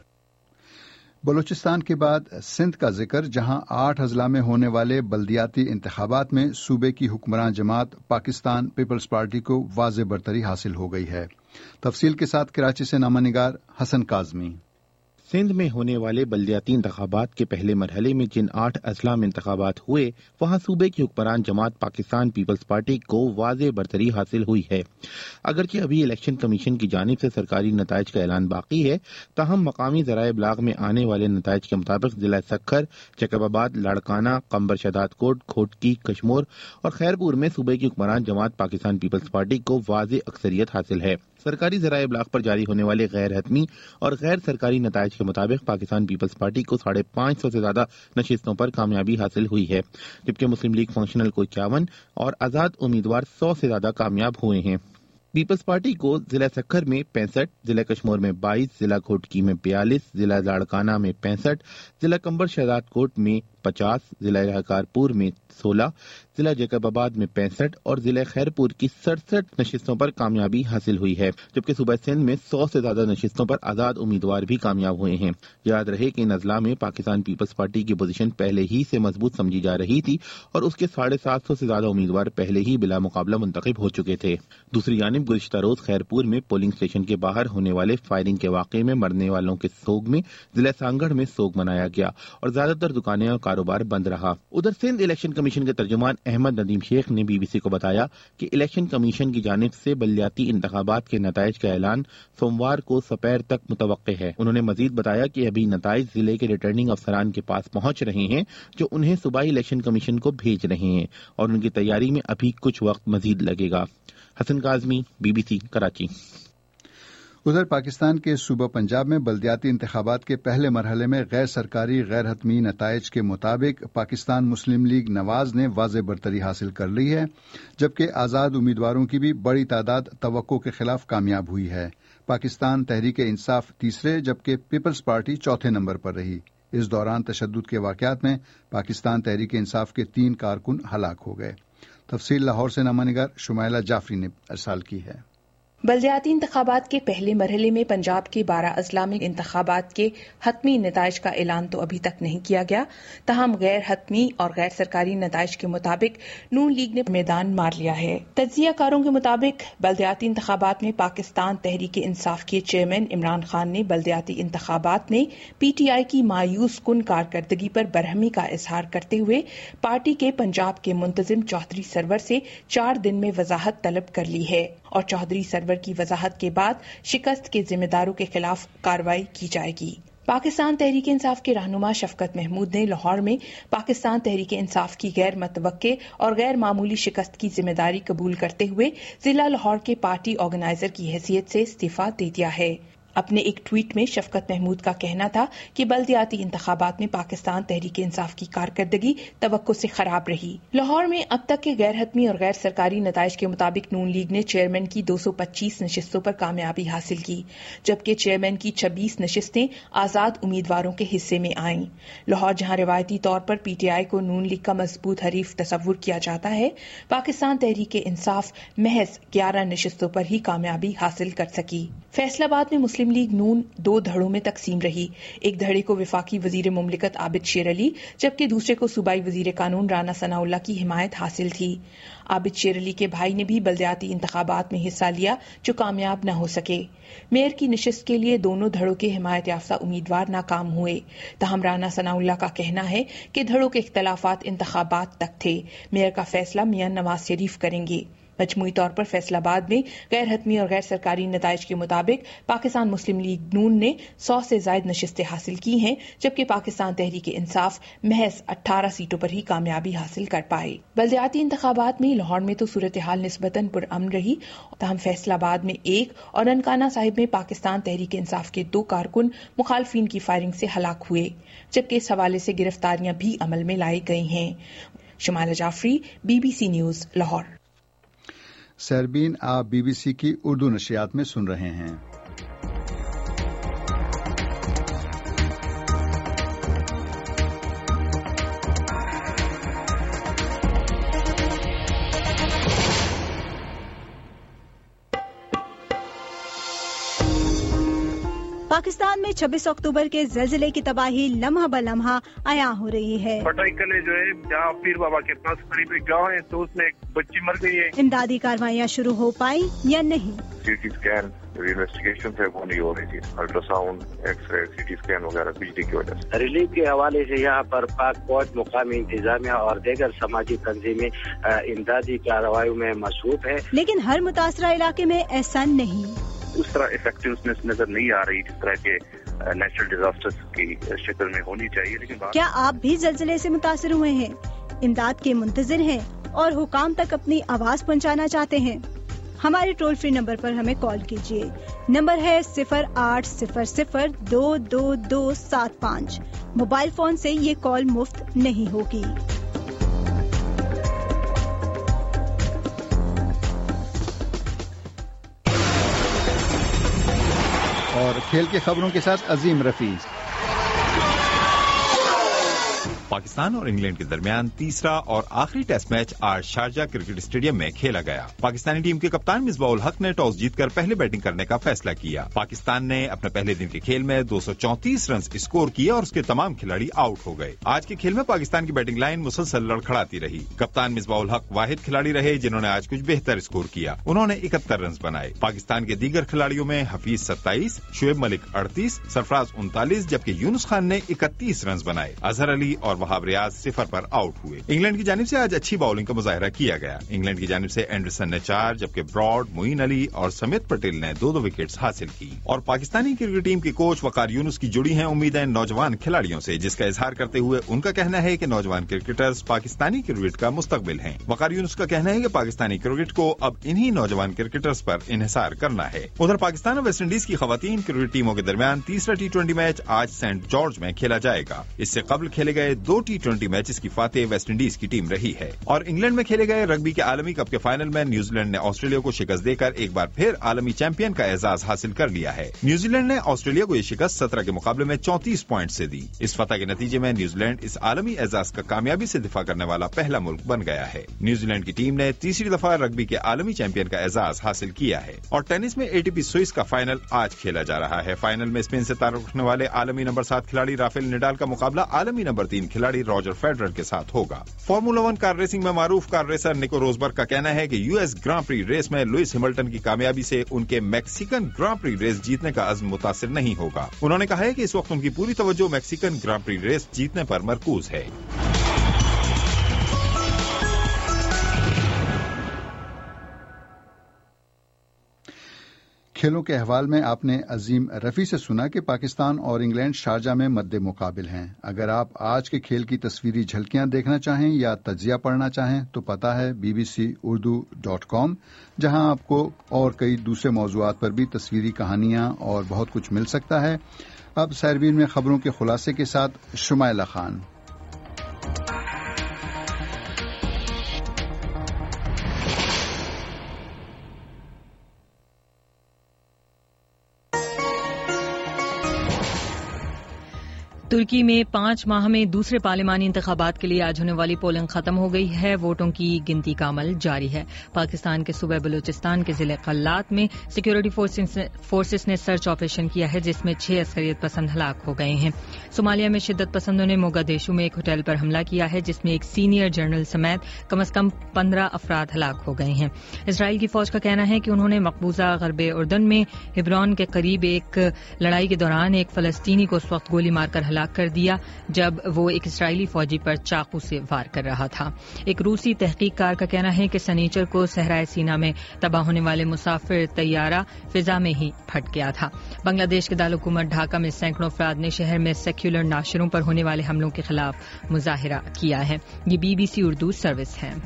Speaker 1: Balochistan کے بعد سندھ کا ذکر، جہاں آٹھ اضلاع میں ہونے والے بلدیاتی انتخابات میں صوبے کی حکمران جماعت پاکستان پیپلز پارٹی کو واضح برتری حاصل ہو گئی ہے۔ تفصیل کے ساتھ کراچی سے نامہ نگار حسن کاظمی۔
Speaker 16: سندھ میں ہونے والے بلدیاتی انتخابات کے پہلے مرحلے میں جن آٹھ اضلاع میں انتخابات ہوئے، وہاں صوبے کی حکمران جماعت پاکستان پیپلز پارٹی کو واضح برتری حاصل ہوئی ہے۔ اگرچہ ابھی الیکشن کمیشن کی جانب سے سرکاری نتائج کا اعلان باقی ہے، تاہم مقامی ذرائع ابلاغ میں آنے والے نتائج کے مطابق ضلع سکھر، جیکب آباد، لاڑکانہ، قمبر شہداد کوٹ، کھوٹکی، کشمور اور خیرپور میں صوبے کی حکمران جماعت پاکستان پیپلز پارٹی کو واضح اکثریت حاصل ہے۔ سرکاری ذرائع ابلاغ پر جاری ہونے والے غیر حتمی اور غیر سرکاری نتائج کے مطابق پاکستان پیپلز پارٹی کو ساڑھے پانچ سو سے زیادہ نشستوں پر کامیابی حاصل ہوئی ہے، جبکہ مسلم لیگ فنکشنل کو اکیاون اور آزاد امیدوار سو سے زیادہ کامیاب ہوئے ہیں۔ پیپلز پارٹی کو ضلع سکھر میں پینسٹھ، ضلع کشمور میں بائیس، ضلع کھوٹکی میں بیالیس، ضلع لاڑکانہ میں پینسٹھ، ضلع کمبر شہزاد کوٹ میں پچاس، ضلع کارپور میں سولہ، ضلع جیکب آباد میں پینسٹھ اور ضلع خیرپور کی سڑسٹھ نشستوں پر کامیابی حاصل ہوئی ہے، جبکہ صوبہ سندھ میں سو سے زیادہ نشستوں پر آزاد امیدوار بھی کامیاب ہوئے ہیں۔ یاد رہے کہ ان اضلاع میں پاکستان پیپلز پارٹی کی پوزیشن پہلے ہی سے مضبوط سمجھی جا رہی تھی اور اس کے ساڑھے سات سو سے زیادہ امیدوار پہلے ہی بلا مقابلہ منتخب ہو چکے تھے۔ دوسری جانب گزشتہ روز خیرپور میں پولنگ اسٹیشن کے باہر ہونے والے فائرنگ کے واقعے میں مرنے والوں کے سوگ میں ضلع سانگڑ میں سوگ منایا گیا اور زیادہ تر دکانیں اور کاروبار بند رہا۔ ادھر سندھ الیکشن کمیشن کے ترجمان احمد ندیم شیخ نے بی بی سی کو بتایا کہ الیکشن کمیشن کی جانب سے بلدیاتی انتخابات کے نتائج کا اعلان سوموار کو سپیر تک متوقع ہے۔ انہوں نے مزید بتایا کہ ابھی نتائج ضلع کے ریٹرننگ افسران کے پاس پہنچ رہے ہیں، جو انہیں صوبائی الیکشن کمیشن کو بھیج رہے ہیں اور ان کی تیاری میں ابھی کچھ وقت مزید لگے گا۔ Hasan Kazmi, B B C, Karachi.
Speaker 1: ادھر پاکستان کے صوبہ پنجاب میں بلدیاتی انتخابات کے پہلے مرحلے میں غیر سرکاری غیر حتمی نتائج کے مطابق پاکستان مسلم لیگ نواز نے واضح برتری حاصل کر لی ہے، جبکہ آزاد امیدواروں کی بھی بڑی تعداد توقع کے خلاف کامیاب ہوئی ہے۔ پاکستان تحریک انصاف تیسرے جبکہ پیپلز پارٹی چوتھے نمبر پر رہی۔ اس دوران تشدد کے واقعات میں پاکستان تحریک انصاف کے تین کارکن ہلاک ہو گئے۔ تفصیل لاہور سے نامہ نگار شمائلہ جعفری نے ارسال کی ہے۔
Speaker 17: بلدیاتی انتخابات کے پہلے مرحلے میں پنجاب کے بارہ اضلاع میں انتخابات کے حتمی نتائج کا اعلان تو ابھی تک نہیں کیا گیا، تاہم غیر حتمی اور غیر سرکاری نتائج کے مطابق نون لیگ نے میدان مار لیا ہے۔ تجزیہ کاروں کے مطابق بلدیاتی انتخابات میں پاکستان تحریک انصاف کے چیئرمین عمران خان نے بلدیاتی انتخابات میں پی ٹی آئی کی مایوس کن کارکردگی پر برہمی کا اظہار کرتے ہوئے پارٹی کے پنجاب کے منتظم چودھری سرور سے چار دن میں وضاحت طلب کر لی ہے اور چودھری سرور کی وضاحت کے بعد شکست کے ذمہ داروں کے خلاف کارروائی کی جائے گی۔ پاکستان تحریک انصاف کے رہنما شفقت محمود نے لاہور میں پاکستان تحریک انصاف کی غیر متوقع اور غیر معمولی شکست کی ذمہ داری قبول کرتے ہوئے ضلع لاہور کے پارٹی آرگنائزر کی حیثیت سے استعفیٰ دے دیا ہے۔ اپنے ایک ٹویٹ میں شفقت محمود کا کہنا تھا کہ بلدیاتی انتخابات میں پاکستان تحریک انصاف کی کارکردگی توقع سے خراب رہی۔ لاہور میں اب تک کے غیر حتمی اور غیر سرکاری نتائج کے مطابق نون لیگ نے چیئرمین کی دو سو پچیس نشستوں پر کامیابی حاصل کی، جبکہ چیئرمین کی چھبیس نشستیں آزاد امیدواروں کے حصے میں آئیں۔ لاہور، جہاں روایتی طور پر پی ٹی آئی کو نون لیگ کا مضبوط حریف تصور کیا جاتا ہے، پاکستان تحریک انصاف محض گیارہ نشستوں پر ہی کامیابی حاصل کر سکی۔ فیصل آباد میں مسلم मुस्लिम लीग नून दो धड़ों में तकसीम रही। एक धड़े को वफाकी वजीर मुमलिकत आबिद शेर अली जबकि दूसरे को सूबाई वजीर कानून राना सनाउल्लाह की हिमायत हासिल थी। आबिद शेर अली के भाई ने भी बल्दियाती इंतखाबात में हिस्सा लिया जो कामयाब न हो सके। मेयर की नशिस्त के लिए दोनों धड़ों के हिमायत याफ्ता उम्मीदवार नाकाम हुए। तहम राना सनाउल्लाह का कहना है कि धड़ों के इख्तलाफात इंतखाबात तक थे। मेयर का फैसला मियां नवाज शरीफ करेंगे। मजमूई तौर पर फैसलाबाद में गैर हतमी और गैर सरकारी नताइज के मुताबिक पाकिस्तान मुस्लिम लीग नून ने सौ से ज्यादा नशिस्तें हासिल की हैं जबकि पाकिस्तान तहरीक इंसाफ महज अठारह सीटों पर ही कामयाबी हासिल कर पाए। बल्दियाती इंतखाबात में लाहौर में तो सूरत हाल निस्बतन पुरअमन रही। तहम फैसलाबाद में एक और ननकाना साहिब में पाकिस्तान तहरीक इंसाफ के दो कारकुन मुखालफिन की फायरिंग से हलाक हुए जबकि इस हवाले से गिरफ्तारियां भी अमल में लाई गई हैं। Shumaila Jafri, BBC news, Lahore.
Speaker 1: सरबीन आप बीबीसी की उर्दू नशियात में सुन रहे हैं।
Speaker 18: पाकिस्तान में छब्बीस अक्टूबर के ज़लज़ले की तबाही लम्हा ब लम्हा आया हो रही है।
Speaker 19: पटाईकले जो है जहाँ पीर बाबा के पास करीब एक गाँव है तो उसमें एक बच्ची मर गई है।
Speaker 18: इमदादी कार्रवाइयाँ शुरू हो पाई या नहीं?
Speaker 20: सीटी स्कैन इन्वेस्टिगेशन है वो नहीं हो रही थी। अल्ट्रासाउंड, एक्सरे, सीटी स्कैन वगैरह बिजली की वजह से।
Speaker 21: रिलीफ के हवाले से यहाँ पर पाक फौज, मुकामी इंतजामिया और दीगर समाजी तंजीमें इमदादी कार्रवाई में मसरूफ है।
Speaker 18: लेकिन हर मुतासरा इलाके में ऐसा नहीं।
Speaker 20: उस तरह इफेक्टिवनेस नजर नहीं आ रही जिस तरह के नेचुरल डिजास्टर्स की शक्ल में होनी चाहिए। लेकिन
Speaker 18: क्या आप भी ज़लज़ले से मुतासिर हुए हैं, इमदाद के मुंतजिर हैं और हुकाम तक अपनी आवाज पहुंचाना चाहते हैं? हमारे टोल फ्री नंबर पर हमें कॉल कीजिए। नंबर है सिफर आठ सिफर सिफर दो दो दो सात पाँच। मोबाइल फोन से ये कॉल मुफ्त नहीं होगी।
Speaker 1: और खेल की खबरों के साथ अजीम रफी।
Speaker 22: पाकिस्तान और इंग्लैंड के दरमियान तीसरा और आखिरी टेस्ट मैच आज शारजा क्रिकेट स्टेडियम में खेला गया। पाकिस्तानी टीम के कप्तान मिसबाह उल हक ने टॉस जीतकर पहले बैटिंग करने का फैसला किया। पाकिस्तान ने अपने पहले दिन के खेल में दो सौ चौंतीस रन स्कोर किए और उसके तमाम खिलाड़ी आउट हो गए। आज के खेल में पाकिस्तान की बैटिंग लाइन मुसलसल लड़खड़ाती रही। कप्तान मिसबाह उल हक वाहिद खिलाड़ी रहे जिन्होंने आज कुछ बेहतर स्कोर किया। उन्होंने इकहत्तर रन बनाए। पाकिस्तान के दीगर खिलाड़ियों में हफीज सत्ताईस, शुएब मलिक अड़तीस, सरफराज उनतालीस जबकि यूनुस खान ने इकतीस रन बनाए। अजहर अली और वहाब रियाज सिफर पर आउट हुए। इंग्लैंड की जानिब से आज अच्छी बॉलिंग का मुजाहरा किया गया। इंग्लैंड की जानिब से एंडरसन ने चार जबकि ब्रॉड, मोइन अली और समित पटेल ने दो दो विकेट्स हासिल की। और पाकिस्तानी क्रिकेट टीम के कोच वकार यूनुस की जुड़ी हैं उम्मीदें नौजवान खिलाड़ियों से, जिसका इजहार करते हुए उनका कहना है कि नौजवान क्रिकेटर्स पाकिस्तानी क्रिकेट का मुस्तकबिल हैं। वकार यूनुस का कहना है कि पाकिस्तानी क्रिकेट को अब इन्हीं नौजवान क्रिकेटर्स पर इन्हिसार करना है। उधर पाकिस्तान और वेस्ट इंडीज की खवातीन क्रिकेट टीमों के दरमियान तीसरा टी ट्वेंटी मैच आज सेंट जॉर्ज में खेला जाएगा। इससे कबल खेले गए दो टी ट्वेंटी मैचेस की फातेह वेस्ट इंडीज की टीम रही है। और इंग्लैंड में खेले गए रग्बी के आलमी कप के फाइनल में न्यूजीलैंड ने ऑस्ट्रेलिया को शिकस्त देकर एक बार फिर आलमी चैंपियन का एजाज हासिल कर लिया है। न्यूजीलैंड ने ऑस्ट्रेलिया को यह शिकस्त सत्रह के मुकाबले में चौंतीस पॉइंट से दी। इस फतह के नतीजे में न्यूजीलैंड इस आलमी एजाज का कामयाबी से दिफा करने वाला पहला मुल्क बन गया है। न्यूजीलैंड की टीम ने तीसरी दफा रग्बी के आलमी चैंपियन का एजाज हासिल किया है। और टेनिस में एटीपी स्विस का फाइनल आज खेला जा रहा है। फाइनल में स्पेन से ताल्लुक रखने वाले आलमी नंबर सात खिलाड़ी राफेल नडाल का मुकाबला आलमी नंबर तीन खिलाड़ी रॉजर फेडरर के साथ होगा। फार्मूला वन कार रेसिंग में मारूफ कार रेसर निको रोजबर्ग का कहना है कि यूएस ग्रां प्री रेस में लुइस हैमिल्टन की कामयाबी से उनके मैक्सिकन ग्रां प्री रेस जीतने का अज़्म मुतासिर नहीं होगा। उन्होंने कहा है कि इस वक्त उनकी पूरी तवज्जो मैक्सिकन ग्रां प्री रेस जीतने पर मरकूज है।
Speaker 1: खेलों के अहवाल में आपने अजीम रफी से सुना कि पाकिस्तान और इंग्लैंड शारजा में मद्दे मुकाबिल हैं। अगर आप आज के खेल की तस्वीरी झलकियां देखना चाहें या तज्जिया पढ़ना चाहें तो पता है B B C Urdu dot com, जहां आपको और कई दूसरे मौज़ूआत पर भी तस्वीरी कहानियां और बहुत कुछ मिल सकता है। अब सैरबीन में खबरों के खुलासे के साथ शुमाइला खान।
Speaker 2: ترکی میں پانچ ماہ میں دوسرے پارلیمانی انتخابات کے لیے آج ہونے والی پولنگ ختم ہو گئی ہے. ووٹوں کی گنتی کا عمل جاری ہے. پاکستان کے صوبہ بلوچستان کے ضلع قلات میں سیکورٹی فورسز نے سرچ آپریشن کیا ہے جس میں چھ عسکریت پسند ہلاک ہو گئے ہیں. صومالیہ میں شدت پسندوں نے موگادیشو میں ایک ہوٹل پر حملہ کیا ہے جس میں ایک سینئر جنرل سمیت کم از کم پندرہ افراد ہلاک ہو گئے ہیں. اسرائیل کی فوج کا کہنا ہے کہ انہوں نے مقبوضہ غرب اردن میں ہبرون کے قریب ایک لڑائی کے دوران ایک فلسطینی کو اس وقت گولی مار کر ہلاک کر دیا جب وہ ایک اسرائیلی فوجی پر چاقو سے وار کر رہا تھا. ایک روسی تحقیق کار کا کہنا ہے کہ سنیچر کو صحرائے سینا میں تباہ ہونے والے مسافر طیارہ فضا میں ہی پھٹ گیا تھا. بنگلہ دیش کے دارالحکومت ڈھاکہ میں سینکڑوں افراد نے شہر میں سیکولر ناشروں پر ہونے والے حملوں کے خلاف مظاہرہ کیا ہے. یہ B B C Urdu service ہے.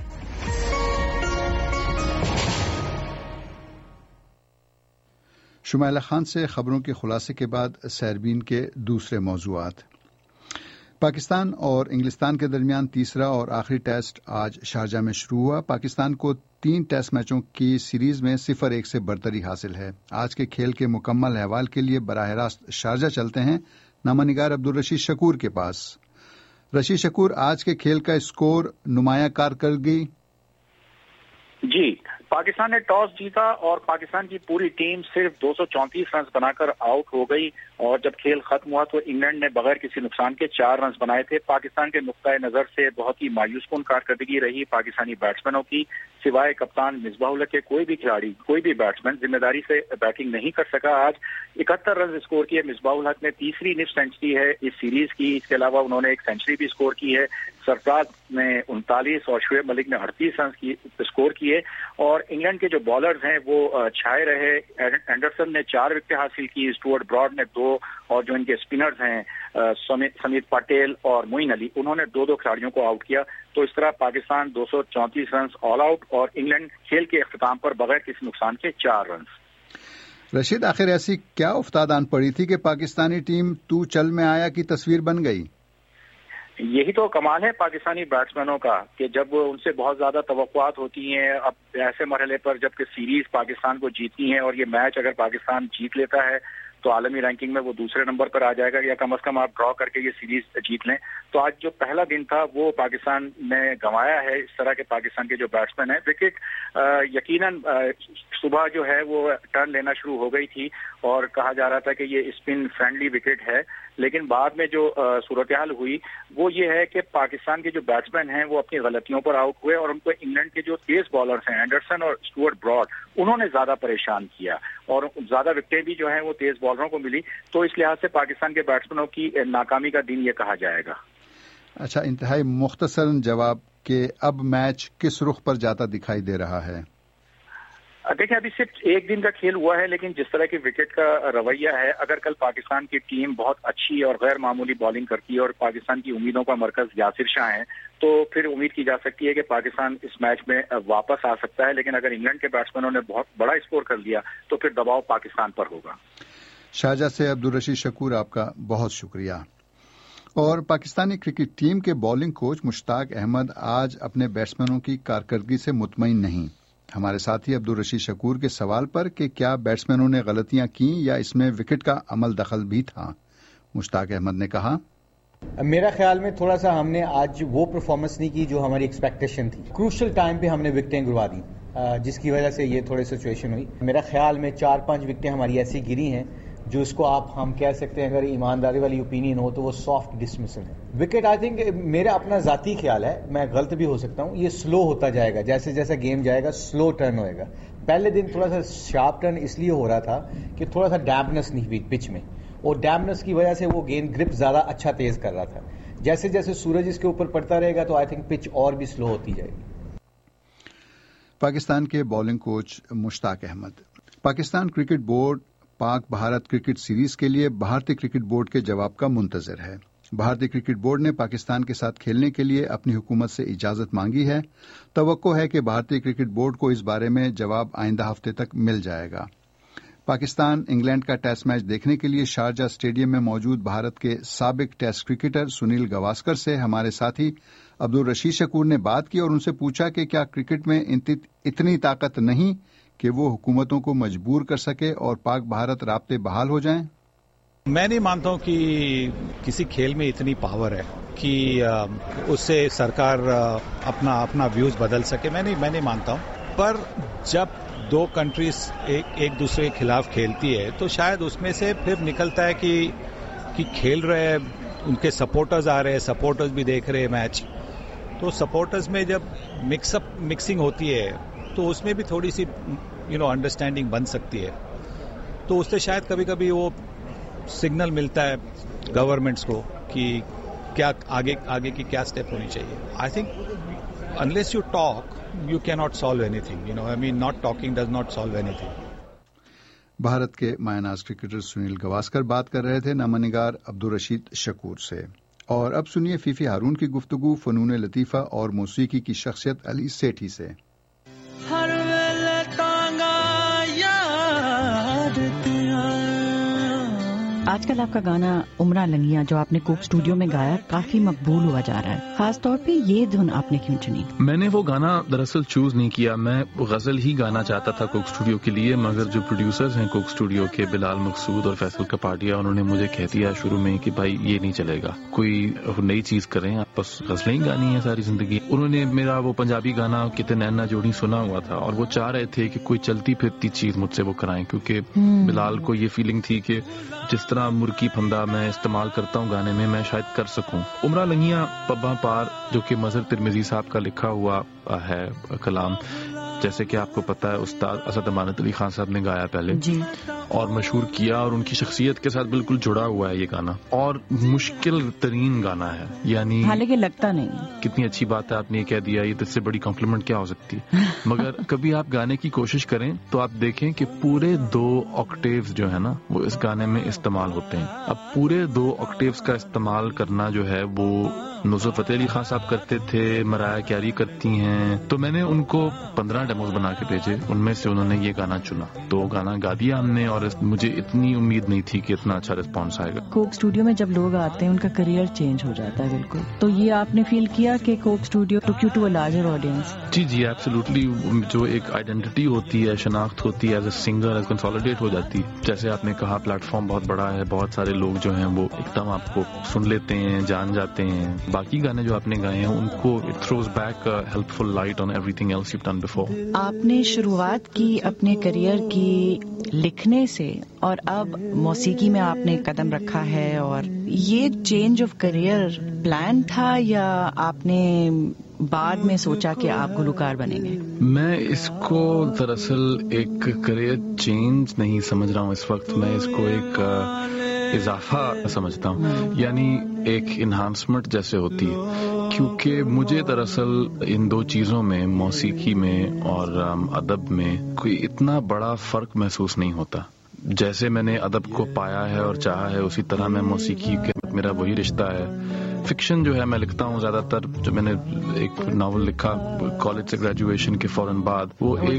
Speaker 1: شمائلہ خان سے خبروں کے خلاصے کے بعد سیربین کے دوسرے موضوعات. پاکستان اور انگلستان کے درمیان تیسرا اور آخری ٹیسٹ آج شارجہ میں شروع ہوا. پاکستان کو تین ٹیسٹ میچوں کی سیریز میں صفر ایک سے برتری حاصل ہے. آج کے کھیل کے مکمل احوال کے لیے براہ راست شارجہ چلتے ہیں نامہ نگار عبدالرشید شکور کے پاس. رشید شکور، آج کے کھیل کا اسکور نمایاں کارکردگی.
Speaker 6: جی، پاکستان نے ٹاس جیتا اور پاکستان کی پوری ٹیم صرف دو سو چونتیس رنز بنا کر آؤٹ ہو گئی اور جب کھیل ختم ہوا تو انگلینڈ نے بغیر کسی نقصان کے چار رنز بنائے تھے. پاکستان کے نقطۂ نظر سے بہت ہی مایوس کن کارکردگی رہی پاکستانی بیٹسمینوں کی. سوائے کپتان مصباح الحق کے کوئی بھی کھلاڑی، کوئی بھی بیٹسمین ذمہ داری سے بیٹنگ نہیں کر سکا. آج اکہتر رنز اسکور کیے مصباح الحق نے، تیسری نصف سینچری ہے اس سیریز کی. اس کے علاوہ انہوں نے ایک سینچری بھی اسکور کی ہے. سرفراز نے انتالیس اور شعیب ملک نے اڑتیس رنز کی اسکور کیے. اور انگلینڈ کے جو بالرز ہیں وہ چھائے رہے. اینڈرسن نے چار وکٹیں حاصل کی، اسٹوارٹ براڈ نے دو، اور جو ان کے اسپنرز ہیں سمیت پٹیل اور معین علی، انہوں نے دو دو کھلاڑیوں کو آؤٹ کیا. تو اس طرح پاکستان دو سو چونتیس رنز آل آؤٹ اور انگلینڈ کھیل کے اختتام پر بغیر کسی نقصان کے چار رنز.
Speaker 1: رشید، آخر ایسی کیا افتادان پڑی تھی کہ پاکستانی ٹیم تو چل میں آیا کی تصویر بن گئی؟
Speaker 6: یہی تو کمال ہے پاکستانی بیٹسمینوں کا کہ جب ان سے بہت زیادہ توقعات ہوتی ہیں. اب ایسے مرحلے پر جب کہ سیریز پاکستان کو جیتنی ہے اور یہ میچ اگر پاکستان جیت لیتا ہے تو عالمی رینکنگ میں وہ دوسرے نمبر پر آ جائے گا، یا کم از کم آپ ڈرا کر کے یہ سیریز جیت لیں. تو آج جو پہلا دن تھا وہ پاکستان نے گنوایا ہے. اس طرح کے پاکستان کے جو بیٹسمین ہیں، وکٹ یقیناً صبح جو ہے وہ ٹرن لینا شروع ہو گئی تھی اور کہا جا رہا تھا کہ یہ اسپن فرینڈلی وکٹ ہے، لیکن بعد میں جو صورتحال ہوئی وہ یہ ہے کہ پاکستان کے جو بیٹسمین ہیں وہ اپنی غلطیوں پر آؤٹ ہوئے اور ان کو انگلینڈ کے جو تیز بالرز ہیں اینڈرسن اور اسٹوارٹ براڈ، انہوں نے زیادہ پریشان کیا اور زیادہ وکٹیں بھی جو ہیں وہ تیز بالروں کو ملی. تو اس لحاظ سے پاکستان کے بیٹسمینوں کی ناکامی کا دن یہ کہا جائے گا.
Speaker 1: اچھا، انتہائی مختصر جواب کہ اب میچ کس رخ پر جاتا دکھائی دے رہا ہے؟
Speaker 6: دیکھیں، ابھی صرف ایک دن کا کھیل ہوا ہے، لیکن جس طرح کی وکٹ کا رویہ ہے، اگر کل پاکستان کی ٹیم بہت اچھی اور غیر معمولی بالنگ کرتی ہے اور پاکستان کی امیدوں کا مرکز یاسر شاہ ہیں تو پھر امید کی جا سکتی ہے کہ پاکستان اس میچ میں واپس آ سکتا ہے. لیکن اگر انگلینڈ کے بیٹسمینوں نے بہت بڑا اسکور کر لیا تو پھر دباؤ پاکستان پر ہوگا.
Speaker 1: شارجہ سے عبدالرشید شکور، آپ کا بہت شکریہ. اور پاکستانی کرکٹ ٹیم کے بالنگ کوچ مشتاق احمد آج اپنے بیٹسمینوں کی کارکردگی سے مطمئن نہیں. ہمارے ساتھی عبدالرشید شکور کے سوال پر کہ کیا بیٹسمینوں نے غلطیاں کی یا اس میں وکٹ کا عمل دخل بھی تھا، مشتاق احمد نے کہا،
Speaker 8: میرا خیال میں تھوڑا سا ہم نے آج وہ پرفارمنس نہیں کی جو ہماری ایکسپیکٹیشن تھی. کروشل ٹائم پہ ہم نے وکٹیں گروا دی جس کی وجہ سے یہ تھوڑی سچویشن ہوئی. میرا خیال میں چار پانچ وکٹیں ہماری ایسی گری ہیں جو اس کو آپ ہم کہہ سکتے ہیں، اگر ایمانداری والی اوپینین ہو تو وہ سافٹ ڈسمسل ہے. وکٹ آئی تھنک میرا اپنا ذاتی خیال ہے، میں غلط بھی ہو سکتا ہوں، یہ سلو ہوتا جائے گا، جیسے جیسے گیم جائے گا سلو ٹرن ہوئے گا. پہلے دن تھوڑا سا شارپ ٹرن اس لیے ہو رہا تھا کہ تھوڑا سا ڈیمپنس نہیں ہوئی پچ میں، اور ڈیمپنس کی وجہ سے وہ گیند گرپ زیادہ اچھا تیز کر رہا تھا. جیسے جیسے سورج اس کے اوپر پڑتا رہے گا تو آئی تھنک پچ اور بھی سلو ہوتی جائے گی.
Speaker 1: پاکستان کے bowling coach Mushtaq Ahmed. Pakistan cricket board Pak Bharat cricket series کے لیے بھارتی کرکٹ بورڈ کے جواب کا منتظر ہے. بھارتی کرکٹ بورڈ نے پاکستان کے ساتھ کھیلنے کے لیے اپنی حکومت سے اجازت مانگی ہے. توقع ہے کہ بھارتی کرکٹ بورڈ کو اس بارے میں جواب آئندہ ہفتے تک مل جائے گا. پاکستان انگلینڈ کا ٹیسٹ میچ دیکھنے کے لیے شارجہ اسٹیڈیم میں موجود بھارت کے سابق ٹیسٹ کرکٹر سنیل گواسکر سے ہمارے ساتھی عبدالرشید شکور نے بات کی اور ان سے پوچھا کہ کیا کرکٹ میں اتنی طاقت نہیں کہ وہ حکومتوں کو مجبور کر سکے اور پاک بھارت رابطے بحال ہو جائیں؟
Speaker 9: میں نہیں مانتا ہوں کہ کسی کھیل میں اتنی پاور ہے کہ اس سے سرکار اپنا اپنا ویوز بدل سکے. میں نہیں میں نہیں مانتا ہوں. پر جب دو کنٹریز ایک ایک دوسرے کے خلاف کھیلتی ہے تو شاید اس میں سے پھر نکلتا ہے کہ کہ کھیل رہے ان کے سپورٹرز آ رہے ہیں, سپورٹرز بھی دیکھ رہے ہیں میچ. تو سپورٹرز میں جب مکس اپ مکسنگ ہوتی ہے تو اس میں بھی تھوڑی سی یو نو انڈرسٹینڈنگ بن سکتی ہے. تو اس سے شاید کبھی کبھی وہ سگنل ملتا ہے گورنمنٹس کو کہ کیا آگے آگے کی کیا اسٹیپ ہونی چاہیے. I think unless you talk you cannot solve anything. You know I mean not talking does not solve anything.
Speaker 1: Bharat کے مایہ ناز کرکٹر سنیل گواسکر بات کر رہے تھے نامہ نگار عبدالرشید شکور سے. اور اب سنیے فیفی ہارون کی گفتگو فنون لطیفہ اور موسیقی کی شخصیت علی سیٹھی سے.
Speaker 10: آج کل آپ کا گانا عمرہ لنگیاں جو آپ نے کوک اسٹوڈیو میں گایا کافی مقبول ہوا جا رہا ہے. خاص طور پہ یہ دھن آپ نے کیوں چنی؟
Speaker 23: میں نے وہ گانا دراصل چوز نہیں کیا. میں غزل ہی گانا چاہتا تھا کوک اسٹوڈیو کے لیے, مگر جو پروڈیوسرز ہیں کوک اسٹوڈیو کے بلال مقصود اور فیصل کپاڈیا, انہوں نے مجھے کہہ دیا شروع میں کہ بھائی یہ نہیں چلے گا, کوئی نئی چیز کریں, آپ بس غزلیں ہی گانی ہیں ساری زندگی. انہوں نے میرا وہ پنجابی گانا کتنے نینا جوڑی سنا ہوا تھا اور وہ چاہ رہے تھے کہ کوئی چلتی پھرتی چیز مجھ سے وہ کرائیں, کیونکہ بلال کو یہ فیلنگ تھی کہ جس طرح مرکی پھندا میں استعمال کرتا ہوں گانے میں, میں شاید کر سکوں. عمرہ لنگیاں پباں پار جو کہ مظہر ترمذی صاحب کا لکھا ہوا ہے کلام, جیسے کہ آپ کو پتا ہے استاد اسد امانت علی خان صاحب نے گایا پہلے جی, اور مشہور کیا, اور ان کی شخصیت کے ساتھ بالکل جڑا ہوا ہے یہ گانا, اور مشکل ترین گانا ہے. یعنی
Speaker 10: حالانکہ لگتا نہیں.
Speaker 23: کتنی اچھی بات ہے آپ نے یہ کہہ دیا, یہ اس سے بڑی کمپلیمنٹ کیا ہو سکتی ہے. مگر کبھی آپ گانے کی کوشش کریں تو آپ دیکھیں کہ پورے دو آکٹیوز جو ہے نا وہ اس گانے میں استعمال ہوتے ہیں. اب پورے دو آکٹیوز کا استعمال کرنا جو ہے وہ نصرت فتح علی خان صاحب کرتے تھے, مرایا کیاری کرتی ہیں, تو میں نے ان کو پندرہ ڈیموز بنا کے بھیجے, ان میں سے انہوں نے یہ گانا چنا, تو گانا گا دیا ہم نے, اور مجھے اتنی امید نہیں تھی کہ اتنا اچھا رسپانس آئے گا.
Speaker 10: کوک اسٹوڈیو میں جب لوگ آتے ہیں ان کا کریئر چینج ہو جاتا ہے بالکل, تو یہ آپ نے فیل کیا کہ Coke Studio took you to a larger audience?
Speaker 23: جی جی ایبسولوٹلی. جو ایک آئیڈینٹی ہوتی ہے, شناخت ہوتی ہے as a singer, as consolidate ہو جاتی ہے. جیسے آپ نے کہا پلیٹ فارم بہت بڑا ہے, بہت سارے لوگ جو ہیں وہ ایک دم آپ کو سن لیتے ہیں, جان جاتے ہیں. باقی گانے جو آپ نے گائے ہیں ان کو it throws back helpful light on everything else you done before.
Speaker 10: آپ نے شروعات کی اپنے کریئر کی لکھنے سے, اور اب موسیقی میں آپ نے قدم رکھا ہے, اور یہ چینج آف کریئر پلان تھا یا آپ نے بعد میں سوچا کہ آپ گلوکار بنیں گے؟
Speaker 23: میں اس کو دراصل ایک کریئر چینج نہیں سمجھ رہا ہوں اس وقت, میں اس کو ایک اضافہ سمجھتا ہوں, یعنی ایک انہانسمنٹ جیسے ہوتی ہے, کیونکہ مجھے دراصل ان دو چیزوں میں, موسیقی میں اور ادب میں, کوئی اتنا بڑا فرق محسوس نہیں ہوتا. جیسے میں نے ادب کو پایا ہے اور چاہا ہے, اسی طرح میں موسیقی کے میرا وہی رشتہ ہے. فکشن جو ہے میں لکھتا ہوں زیادہ تر, جو میں نے ایک ناول لکھا کالج سے گریجویشن کے فوراً بعد, وہ ایک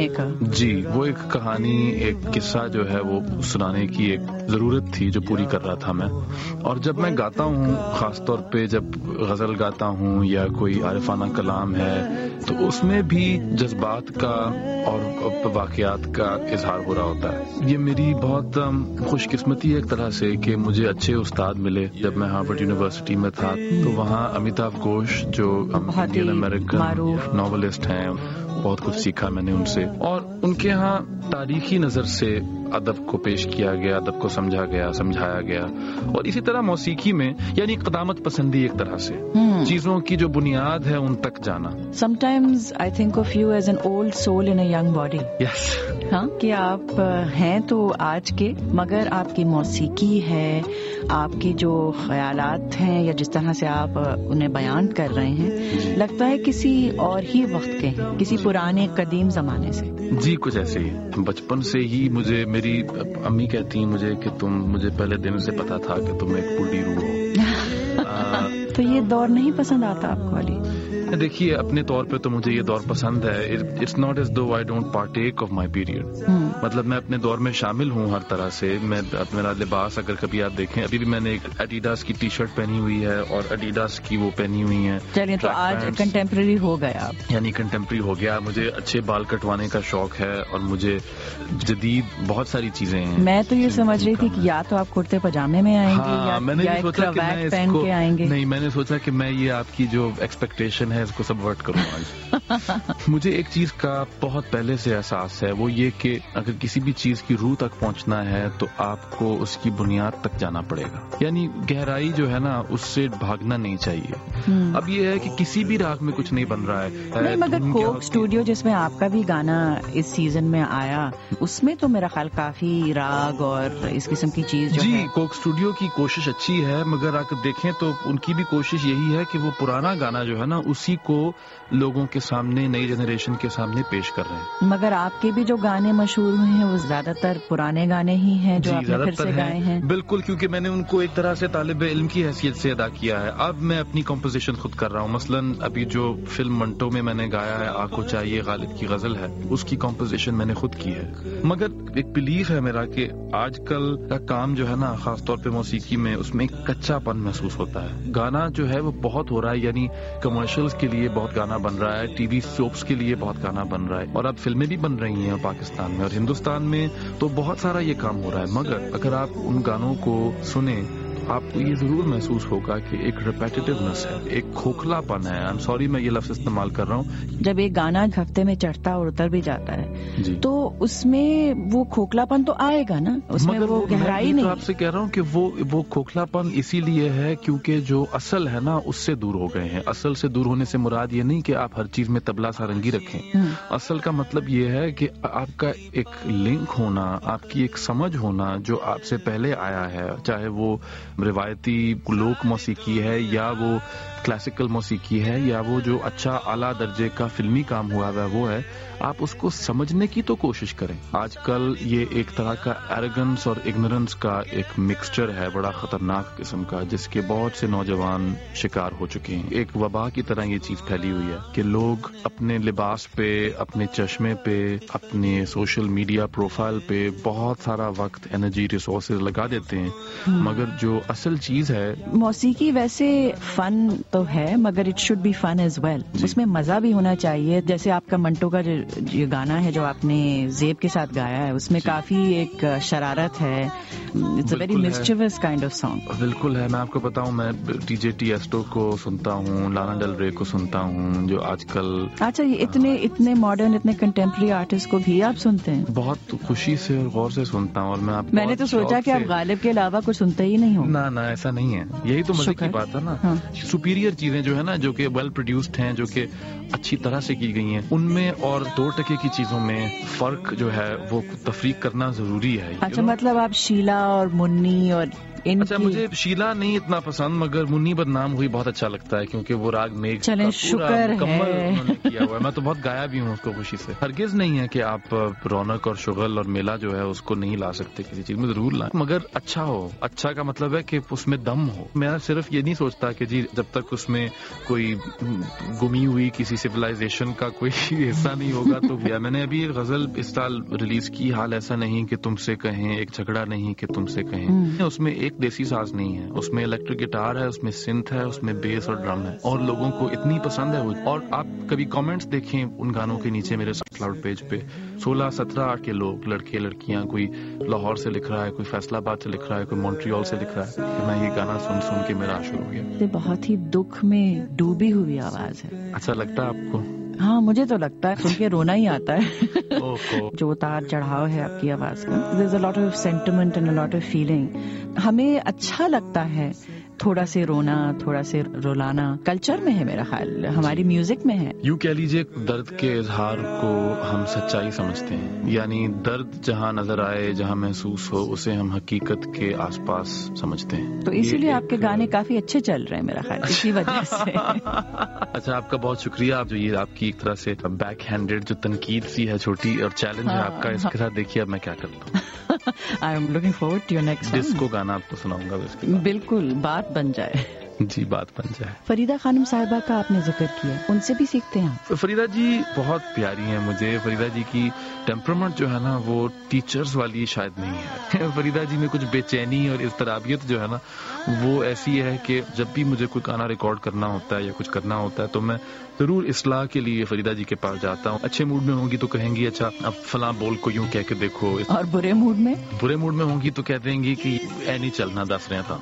Speaker 23: جی وہ ایک کہانی, ایک قصہ جو ہے وہ سنانے کی ایک ضرورت تھی جو پوری کر رہا تھا میں. اور جب میں گاتا ہوں, خاص طور پہ جب غزل گاتا ہوں یا کوئی عارفانہ کلام ہے, تو اس میں بھی جذبات کا اور واقعات کا اظہار ہو رہا ہوتا ہے. یہ میری بہت خوش قسمتی ہے ایک طرح سے کہ مجھے اچھے استاد ملے. جب میں ہارورڈ یونیورسٹی میں تھا تو وہاں امیتاو گھوش جو انڈین امریکن ناولسٹ ہیں, بہت کچھ سیکھا میں نے ان سے, اور ان کے ہاں تاریخی نظر سے ادب کو پیش کیا گیا, ادب کو سمجھا گیا, سمجھایا گیا. اور اسی طرح موسیقی میں یعنی قدامت پسندی ایک طرح سے, چیزوں کی جو بنیاد ہے ان تک جانا.
Speaker 10: Sometimes I think of you as an old soul in a young body.
Speaker 23: Yes.
Speaker 10: ہاں, کہ آپ ہیں تو آج کے, مگر آپ کی موسیقی ہے, آپ کی جو خیالات ہیں یا جس طرح سے آپ انہیں بیان کر رہے ہیں, لگتا ہے کسی اور ہی وقت کے ہیں, کسی پرانے قدیم زمانے سے.
Speaker 23: جی کچھ ایسے ہی. بچپن سے ہی مجھے, میری امی کہتی ہیں مجھے کہ تم, مجھے پہلے دن سے پتا تھا کہ تم ایک بوڑھی روح ہو.
Speaker 10: تو یہ دور نہیں پسند آتا آپ کو علی؟
Speaker 23: دیکھیے اپنے طور پہ تو مجھے یہ دور پسند ہے. It's not as though I don't partake of my period. مطلب میں اپنے دور میں شامل ہوں ہر طرح سے. میں میرا لباس اگر کبھی آپ دیکھیں, ابھی بھی میں نے ایک ایڈیڈاس کی ٹی شرٹ پہنی ہوئی ہے اور ایڈیڈاس کی وہ پہنی ہوئی ہیں.
Speaker 10: چلیے تو آج کنٹمپرری ہو گیا,
Speaker 23: یعنی کنٹمپرری ہو گیا. مجھے اچھے بال کٹوانے کا شوق ہے اور مجھے جدید بہت ساری چیزیں ہیں.
Speaker 10: میں تو یہ سمجھ رہی تھی کہ یا تو آپ کرتے پجامے میں آئیں گے یا
Speaker 23: میں نے سوچا کہ میں
Speaker 10: پہن کے آئیں گے.
Speaker 23: نہیں, میں نے سوچا کہ میں یہ آپ کی جو ایکسپیکٹیشن ہے اس کو سبورٹ کروں آج. مجھے ایک چیز کا بہت پہلے سے احساس ہے, وہ یہ کہ اگر کسی بھی چیز کی روح تک پہنچنا ہے تو آپ کو اس کی بنیاد تک جانا پڑے گا. یعنی گہرائی جو ہے نا اس سے بھاگنا نہیں چاہیے. اب یہ ہے کہ کسی بھی راگ میں کچھ نہیں بن رہا ہے.
Speaker 10: نہیں, مگر کوک اسٹوڈیو جس میں آپ کا بھی گانا اس سیزن میں آیا, اس میں تو میرا خیال کافی راگ اور اس قسم کی چیز جو
Speaker 23: جی کوک اسٹوڈیو کی کوشش اچھی ہے, مگر اگر دیکھیں تو ان کی بھی کوشش یہی ہے کہ وہ پرانا گانا جو ہے نا اسی کو لوگوں کے سامنے, نئی جنریشن کے سامنے پیش کر رہے ہیں.
Speaker 10: مگر آپ کے بھی جو گانے مشہور ہوئے ہیں وہ زیادہ تر پرانے گانے ہی ہیں جو آپ نے پھر سے گائے ہیں.
Speaker 23: بالکل, کیونکہ میں نے ان کو ایک طرح سے طالب علم کی حیثیت سے ادا کیا ہے. اب میں اپنی کمپوزیشن خود کر رہا ہوں. مثلاً ابھی جو فلم منٹو میں میں نے گایا ہے آنکھ کو چاہیے, غالب کی غزل ہے, اس کی کمپوزیشن میں نے خود کی ہے. مگر ایک بلیف ہے میرا کہ آج کل کا کام جو ہے نا خاص طور پہ موسیقی میں, اس میں ایک کچا پن محسوس ہوتا ہے. گانا جو ہے وہ بہت ہو رہا ہے, یعنی کمرشلز کے لیے بہت گانا بن رہا ہے, ٹی وی سوپس کے لیے بہت گانا بن رہا ہے, اور اب فلمیں بھی بن رہی ہیں پاکستان میں اور ہندوستان میں, تو بہت سارا یہ کام ہو رہا ہے. مگر اگر آپ ان گانوں کو سنیں آپ کو یہ ضرور محسوس ہوگا کہ ایک ریپیٹیونیس ہے, ایک کھوکھلا پن ہے. آئی ایم سوری میں یہ لفظ استعمال کر رہا ہوں.
Speaker 10: جب ایک گانا ہفتے میں چڑھتا اور اتر بھی جاتا ہے
Speaker 23: جی,
Speaker 10: تو اس میں وہ کھوکھلا پن تو آئے گا نا, اس میں وہ گہرائی نہیں.
Speaker 23: آپ سے کہہ رہا ہوں کہ وہ وہ کھوکھلا پن اسی لیے ہے کیونکہ جو اصل ہے نا اس سے دور ہو گئے ہیں. اصل سے دور ہونے سے مراد یہ نہیں کہ آپ ہر چیز میں تبلا سارنگی رکھیں. اصل کا مطلب یہ ہے کہ آپ کا ایک لنک ہونا, آپ کی ایک سمجھ ہونا جو آپ سے پہلے آیا ہے, چاہے وہ روایتی لوک موسیقی ہے یا وہ کلاسیکل موسیقی ہے یا وہ جو اچھا اعلیٰ درجے کا فلمی کام ہوا ہے وہ ہے. آپ اس کو سمجھنے کی تو کوشش کریں. آج کل یہ ایک طرح کا ایروگنس اور اگنورنس کا ایک مکسچر ہے بڑا خطرناک قسم کا, جس کے بہت سے نوجوان شکار ہو چکے ہیں. ایک وبا کی طرح یہ چیز پھیلی ہوئی ہے کہ لوگ اپنے لباس پہ, اپنے چشمے پہ, اپنے سوشل میڈیا پروفائل پہ بہت سارا وقت, انرجی, ریسورسز لگا دیتے ہیں, مگر جو اصل چیز ہے
Speaker 10: موسیقی ویسے فن تو ہے مگر it should be fun as well. اس میں مزہ بھی ہونا چاہیے. جیسے آپ کا منٹو کا جو یہ گانا ہے جو آپ نے زیب کے ساتھ گایا ہے, اس میں کافی ایک شرارت ہے. It's a very mischievous kind of song.
Speaker 23: بالکل ہے. میں آپ کو بتاؤں, میں ڈی جے ٹی ایسٹو کو سنتا ہوں, لانا ڈیل رے کو سنتا ہوں, جو آج کل.
Speaker 10: اچھا, یہ اتنے اتنے ماڈرن, اتنے کنٹمپرری آرٹسٹ کو بھی آپ سنتے ہیں؟
Speaker 23: بہت خوشی سے اور غور سے سنتا ہوں. اور میں آپ
Speaker 10: میں نے تو سوچا کہ آپ غالب کے علاوہ کچھ سنتے ہی نہیں ہوں.
Speaker 23: نہ نہ ایسا نہیں ہے. یہی تو مزے کی بات ہے نا. سپیریئر چیزیں جو ہے نا, جو کہ ویل پروڈیوسڈ ہیں, جو کہ اچھی طرح سے کی گئی ہیں, ان میں اور دو ٹکے کی چیزوں میں فرق جو ہے وہ تفریق کرنا ضروری ہے.
Speaker 10: اچھا, مطلب آپ شیلا اور منی اور
Speaker 23: اچھا, مجھے شیلا نہیں اتنا پسند, مگر منی بدنام ہوئی بہت اچھا لگتا ہے کیونکہ وہ راگ میگھ
Speaker 10: چلیں شکر ہے
Speaker 23: کیا ہوا ہے. میں تو بہت گایا بھی ہوں اس کو خوشی سے. ہرگز نہیں ہے کہ آپ رونق اور شغل اور میلہ جو ہے اس کو نہیں لا سکتے, کسی چیز میں ضرور لائیں, مگر اچھا ہو. اچھا کا مطلب ہے کہ اس میں دم ہو. میں صرف یہ نہیں سوچتا کہ جی جب تک اس میں کوئی گمی ہوئی کسی سویلائزیشن کا کوئی حصہ نہیں ہوگا تو گیا. میں نے ابھی غزل اس سال ریلیز کی, حال ایسا نہیں کہ تم سے کہیں, ایک جھگڑا نہیں کہ تم سے کہیں. اس میں ایک دیسی ساز نہیں ہے, اس میں الیکٹرک گٹار ہے, اس میں سنتھ ہے, اس میں بیس اور ڈرم ہے, اور لوگوں کو اتنی پسند ہے وہ. اور آپ کبھی کامنٹس دیکھیں ان گانوں کے نیچے میرے کلاؤڈ پیج پہ, سولہ سترہ کے لوگ, لڑکے لڑکیاں, کوئی لاہور سے لکھ رہا ہے, کوئی فیصلہ آباد سے لکھ رہا ہے, کوئی مونٹریال سے لکھ رہا ہے کہ میں یہ گانا سن سن کے میرا عاشق ہو گیا.
Speaker 10: بہت ہی دکھ میں ڈوبی ہوئی آواز ہے.
Speaker 23: اچھا لگتا ہے آپ کو؟
Speaker 10: ہاں, مجھے تو لگتا ہے, سن کے رونا ہی آتا ہے. جو اتار چڑھاؤ ہے آپ کی آواز کا, there is a lot of sentiment and a lot of feeling. ہمیں اچھا لگتا ہے تھوڑا سے رونا, تھوڑا سے رولانا, کلچر میں ہے میرا خیال, ہماری میوزک میں ہے.
Speaker 23: یوں کہہ لیجیے درد کے اظہار کو ہم سچائی سمجھتے ہیں, یعنی درد جہاں نظر آئے, جہاں محسوس ہو, اسے ہم حقیقت کے آس پاس سمجھتے ہیں.
Speaker 10: تو اسی لیے آپ کے گانے کافی اچھے چل رہے ہیں میرا خیال, اسی وجہ سے.
Speaker 23: اچھا, آپ کا بہت شکریہ. آپ جو یہ آپ کی ایک طرح سے بیک ہینڈڈ جو تنقید سی ہے چھوٹی اور چیلنج ہے آپ کا, اس کے ساتھ دیکھیے اب میں کیا کرتا ہوں.
Speaker 10: I am looking forward to your next song.
Speaker 23: Disco گانا آپ کو سناؤں گا.
Speaker 10: بالکل, بات بن جائے.
Speaker 23: جی بات بن جائے.
Speaker 10: فریدہ خانم صاحبہ کا آپ نے ذکر کیا، ان سے بھی سیکھتے ہیں؟
Speaker 23: فریدہ جی بہت پیاری ہیں مجھے. فریدہ جی کی ٹیمپرمنٹ جو ہے نا وہ ٹیچرز والی شاید نہیں ہے. فریدہ جی میں کچھ بے چینی اور اضطرابیت جو ہے نا وہ ایسی ہے کہ جب بھی مجھے کوئی گانا ریکارڈ کرنا ہوتا ہے یا کچھ کرنا ہوتا ہے تو میں ضرور اصلاح کے لیے فریدہ جی کے پاس جاتا ہوں. اچھے موڈ میں ہوں گی تو کہیں گی اچھا اب فلاں بول کو یوں کہہ کے دیکھو،
Speaker 10: اور برے موڈ میں
Speaker 23: برے موڈ میں ہوں گی تو کہہ دیں گی کہ اے نہیں چلنا دس رہے تھا.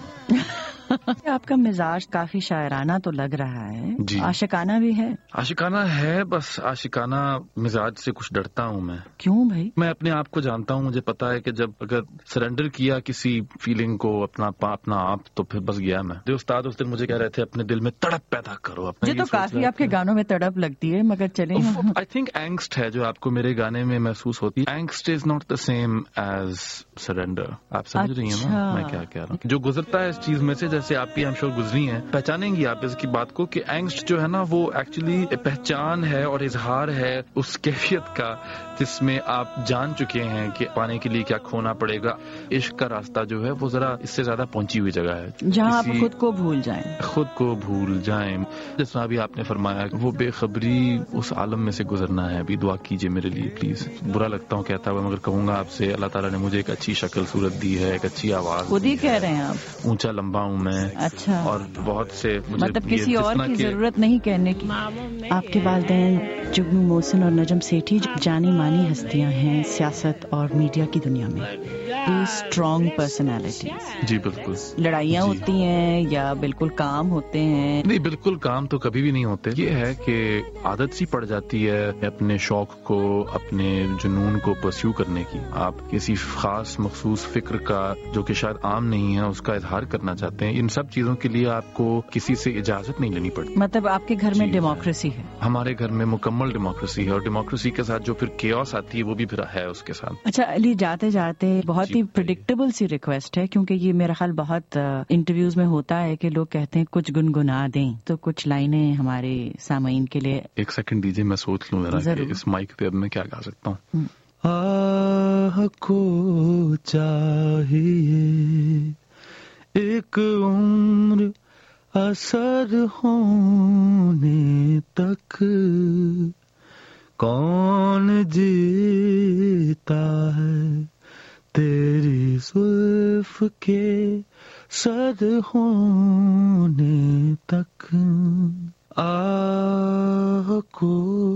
Speaker 10: آپ کا مزاج کافی شاعرانہ تو لگ رہا ہے.
Speaker 23: جی
Speaker 10: عاشقانہ بھی ہے؟
Speaker 23: عاشقانہ ہے، بس عاشقانہ مزاج سے کچھ ڈرتا ہوں میں.
Speaker 10: کیوں بھائی؟
Speaker 23: میں اپنے آپ کو جانتا ہوں، مجھے پتا ہے کہ جب اگر سرنڈر کیا کسی فیلنگ کو اپنا اپنا آپ تو پھر بس گیا میں. جو استاد اس دن مجھے کہہ رہے تھے اپنے دل میں تڑپ پیدا کرو.
Speaker 10: یہ تو کافی آپ کے گانوں میں تڑپ لگتی ہے، مگر چلیں
Speaker 23: آئی تھنک اینگسٹ ہے جو آپ کو میرے گانے میں محسوس ہوتی ہے. Angst is not the same as surrender. آپ سمجھ رہی ہیں نا میں کیا کہہ رہا ہوں؟ جو گزرتا ہے اس چیز میں سے، جیسے آپ بھی ہم شور گزری ہیں، پہچانیں گی آپ اس کی بات کو کہ اینگسٹ جو ہے نا وہ ایکچولی پہچان ہے اور اظہار ہے اس کیفیت کا جس میں آپ جان چکے ہیں کہ پانے کے لیے کیا کھونا پڑے گا. عشق کا راستہ جو ہے وہ ذرا اس سے زیادہ پہنچی ہوئی جگہ ہے
Speaker 10: جہاں آپ خود کو بھول جائیں.
Speaker 23: خود کو بھول جائیں جس طرح بھی آپ نے فرمایا وہ بے خبری اس عالم میں سے گزرنا ہے. ابھی دعا کیجیے میرے لیے پلیز. برا لگتا ہوں کہتا ہوا مگر کہوں گا آپ سے، اللہ تعالیٰ نے مجھے ایک اچھی شکل صورت دی ہے، ایک اچھی آواز.
Speaker 10: خود ہی کہہ رہے ہیں آپ؟
Speaker 23: اونچا لمبا ہوں میں.
Speaker 10: اچھا.
Speaker 23: اور بہت سے
Speaker 10: مطلب کسی اور کی ضرورت نہیں کہنے کی. آپ کے والدین جگنو محسن اور نجم سیٹھی جانی مانی ہستیاں ہیں سیاست اور میڈیا کی دنیا میں. Strong personalities.
Speaker 23: جی بالکل.
Speaker 10: لڑائیاں جی. ہوتی ہیں یا بالکل کام ہوتے ہیں؟
Speaker 23: نہیں بالکل کام تو کبھی بھی نہیں ہوتے. یہ ہے کہ عادت سی پڑ جاتی ہے اپنے شوق کو، اپنے جنون کو پرسیو کرنے کی. آپ کسی خاص مخصوص فکر کا جو کہ شاید عام نہیں ہے اس کا اظہار کرنا چاہتے ہیں. ان سب چیزوں کے لیے آپ کو کسی سے اجازت نہیں لینی پڑتی.
Speaker 10: مطلب آپ کے گھر میں ڈیموکریسی ہے؟
Speaker 23: ہمارے گھر میں مکمل ڈیموکریسی ہے، اور ڈیموکریسی کے ساتھ جو پھر کیوس آتی ہے وہ بھی پھر ہے اس کے ساتھ.
Speaker 10: اچھا علی، جاتے جاتے بہت ہی پریڈکٹیبل سی ریکویسٹ ہے، کیونکہ یہ میرا خیال بہت انٹرویوز میں ہوتا ہے کہ لوگ کہتے ہیں کچھ گنگنا دیں، تو کچھ لائنیں ہمارے سامعین کے لیے.
Speaker 23: ایک سیکنڈ دیجیے میں سوچ لوں ذرا کہ اس مائک پہ اب میں کیا گا سکتا ہوں. آہ کو چاہیے ایک عمر اثر ہونے تک، کون جیتا ہے تیری زلف کے سر ہونے تک. آہ کو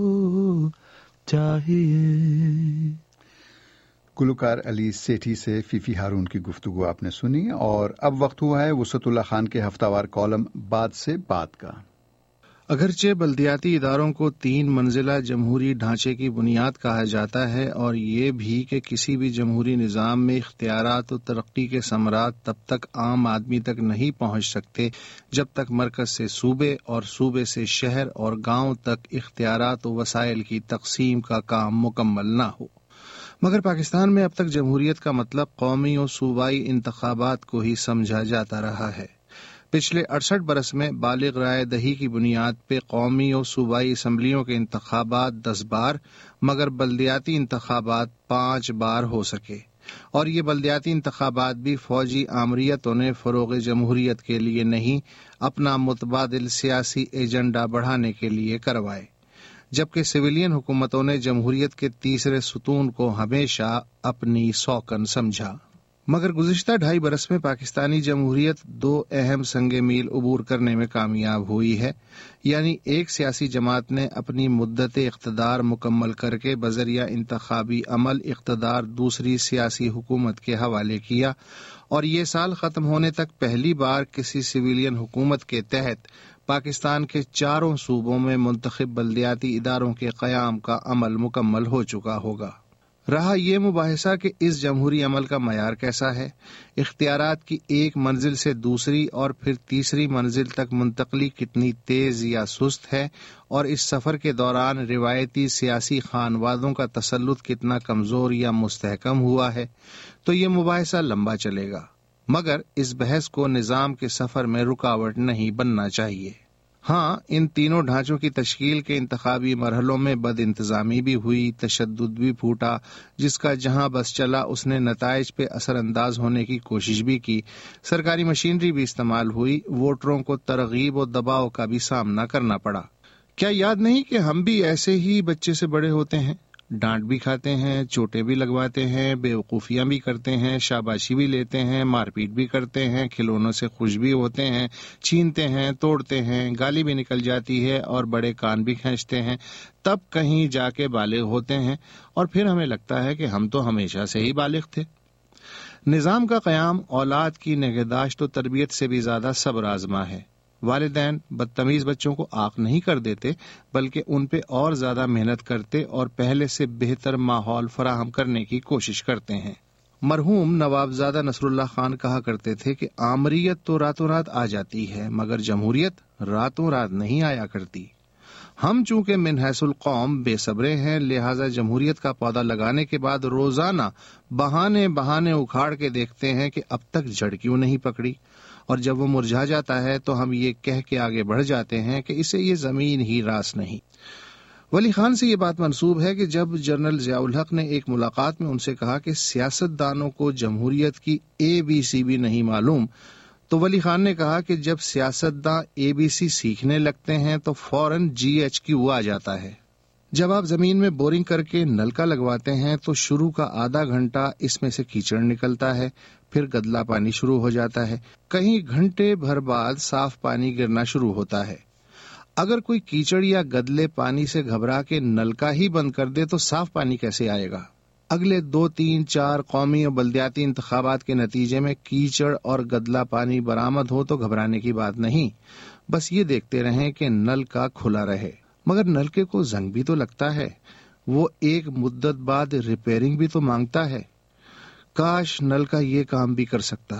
Speaker 23: چاہیے.
Speaker 1: گلوکار علی سیٹھی سے فیفی ہارون کی گفتگو آپ نے سنی، اور اب وقت ہوا ہے وسعت اللہ خان کے ہفتہ وار کالم بات سے بات کا.
Speaker 3: اگرچہ بلدیاتی اداروں کو تین منزلہ جمہوری ڈھانچے کی بنیاد کہا جاتا ہے، اور یہ بھی کہ کسی بھی جمہوری نظام میں اختیارات و ترقی کے ثمرات تب تک عام آدمی تک نہیں پہنچ سکتے جب تک مرکز سے صوبے اور صوبے سے شہر اور گاؤں تک اختیارات و وسائل کی تقسیم کا کام مکمل نہ ہو. مگر پاکستان میں اب تک جمہوریت کا مطلب قومی اور صوبائی انتخابات کو ہی سمجھا جاتا رہا ہے. پچھلے اڑسٹھ برس میں بالغ رائے دہی کی بنیاد پہ قومی اور صوبائی اسمبلیوں کے انتخابات دس بار مگر بلدیاتی انتخابات پانچ بار ہو سکے، اور یہ بلدیاتی انتخابات بھی فوجی آمریتوں نے فروغ جمہوریت کے لیے نہیں، اپنا متبادل سیاسی ایجنڈا بڑھانے کے لیے کروائے، جبکہ سویلین حکومتوں نے جمہوریت کے تیسرے ستون کو ہمیشہ اپنی سوکن سمجھا. مگر گزشتہ ڈھائی برس میں پاکستانی جمہوریت دو اہم سنگ میل عبور کرنے میں کامیاب ہوئی ہے. یعنی ایک سیاسی جماعت نے اپنی مدت اقتدار مکمل کر کے بذریعہ انتخابی عمل اقتدار دوسری سیاسی حکومت کے حوالے کیا، اور یہ سال ختم ہونے تک پہلی بار کسی سویلین حکومت کے تحت پاکستان کے چاروں صوبوں میں منتخب بلدیاتی اداروں کے قیام کا عمل مکمل ہو چکا ہوگا. رہا یہ مباحثہ کہ اس جمہوری عمل کا معیار کیسا ہے، اختیارات کی ایک منزل سے دوسری اور پھر تیسری منزل تک منتقلی کتنی تیز یا سست ہے، اور اس سفر کے دوران روایتی سیاسی خانوادوں کا تسلط کتنا کمزور یا مستحکم ہوا ہے، تو یہ مباحثہ لمبا چلے گا، مگر اس بحث کو نظام کے سفر میں رکاوٹ نہیں بننا چاہیے. ہاں، ان تینوں ڈھانچوں کی تشکیل کے انتخابی مرحلوں میں بد انتظامی بھی ہوئی، تشدد بھی پھوٹا، جس کا جہاں بس چلا اس نے نتائج پہ اثر انداز ہونے کی کوشش بھی کی، سرکاری مشینری بھی استعمال ہوئی، ووٹروں کو ترغیب و دباؤ کا بھی سامنا کرنا پڑا۔ کیا یاد نہیں کہ ہم بھی ایسے ہی بچے سے بڑے ہوتے ہیں، ڈانٹ بھی کھاتے ہیں، چوٹیں بھی لگواتے ہیں، بے وقوفیاں بھی کرتے ہیں، شاباشی بھی لیتے ہیں، مار پیٹ بھی کرتے ہیں، کھلونوں سے خوش بھی ہوتے ہیں، چھینتے ہیں، توڑتے ہیں، گالی بھی نکل جاتی ہے اور بڑے کان بھی کھینچتے ہیں، تب کہیں جا کے بالغ ہوتے ہیں اور پھر ہمیں لگتا ہے کہ ہم تو ہمیشہ سے ہی بالغ تھے۔ نظام کا قیام اولاد کی نگہداشت و تربیت سے بھی زیادہ صبر آزما ہے۔ والدین بدتمیز بچوں کو عاق نہیں کر دیتے، بلکہ ان پہ اور زیادہ محنت کرتے اور پہلے سے بہتر ماحول فراہم کرنے کی کوشش کرتے ہیں۔ مرحوم نوابزادہ نصر اللہ خان کہا کرتے تھے کہ آمریت تو راتوں رات آ جاتی ہے، مگر جمہوریت راتوں رات نہیں آیا کرتی۔ ہم چونکہ من حیث القوم بے صبرے ہیں، لہذا جمہوریت کا پودا لگانے کے بعد روزانہ بہانے بہانے اکھاڑ کے دیکھتے ہیں کہ اب تک جڑ کیوں نہیں پکڑی، اور جب وہ مرجھا جاتا ہے تو ہم یہ کہہ کے آگے بڑھ جاتے ہیں کہ اسے یہ زمین ہی راس نہیں۔ ولی خان سے یہ بات منسوب ہے کہ جب جنرل ضیاء الحق نے ایک ملاقات میں ان سے کہا کہ سیاست دانوں کو جمہوریت کی اے بی سی بھی نہیں معلوم، تو ولی خان نے کہا کہ جب سیاست داں اے بی سی سیکھنے لگتے ہیں تو فوراً جی ایچ کیو آ جاتا ہے۔ جب آپ زمین میں بورنگ کر کے نلکا لگواتے ہیں تو شروع کا آدھا گھنٹہ اس میں سے کیچڑ نکلتا ہے، پھر گدلا پانی شروع ہو جاتا ہے، کہیں گھنٹے بھر بعد صاف پانی گرنا شروع ہوتا ہے۔ اگر کوئی کیچڑ یا گدلے پانی سے گھبرا کے نلکا ہی بند کر دے تو صاف پانی کیسے آئے گا؟ اگلے دو تین چار قومی اور بلدیاتی انتخابات کے نتیجے میں کیچڑ اور گدلا پانی برآمد ہو تو گھبرانے کی بات نہیں، بس یہ دیکھتے رہیں کہ نل کا کھلا رہے۔ مگر نلکے کو زنگ بھی تو لگتا ہے، وہ ایک مدت بعد ریپیئرنگ بھی تو مانگتا ہے۔ کاش نل کا یہ کام بھی کر سکتا۔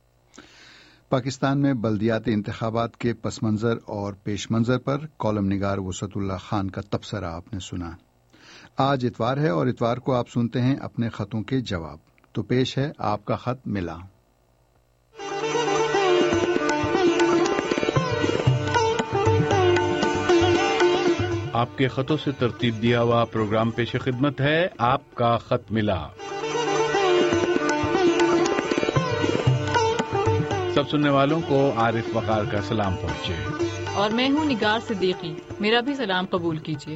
Speaker 1: پاکستان میں بلدیاتی انتخابات کے پس منظر اور پیش منظر پر کالم نگار وسعت اللہ خان کا تبصرہ آپ نے سنا۔ آج اتوار ہے اور اتوار کو آپ سنتے ہیں اپنے خطوں کے جواب، تو پیش ہے آپ کا خط ملا۔
Speaker 4: آپ کے خطوں سے ترتیب دیا ہوا پروگرام پیش خدمت ہے آپ کا خط ملا۔ سب سننے والوں کو عارف وقار کا سلام پہنچے،
Speaker 7: اور میں ہوں نگار صدیقی، میرا بھی سلام قبول کیجیے۔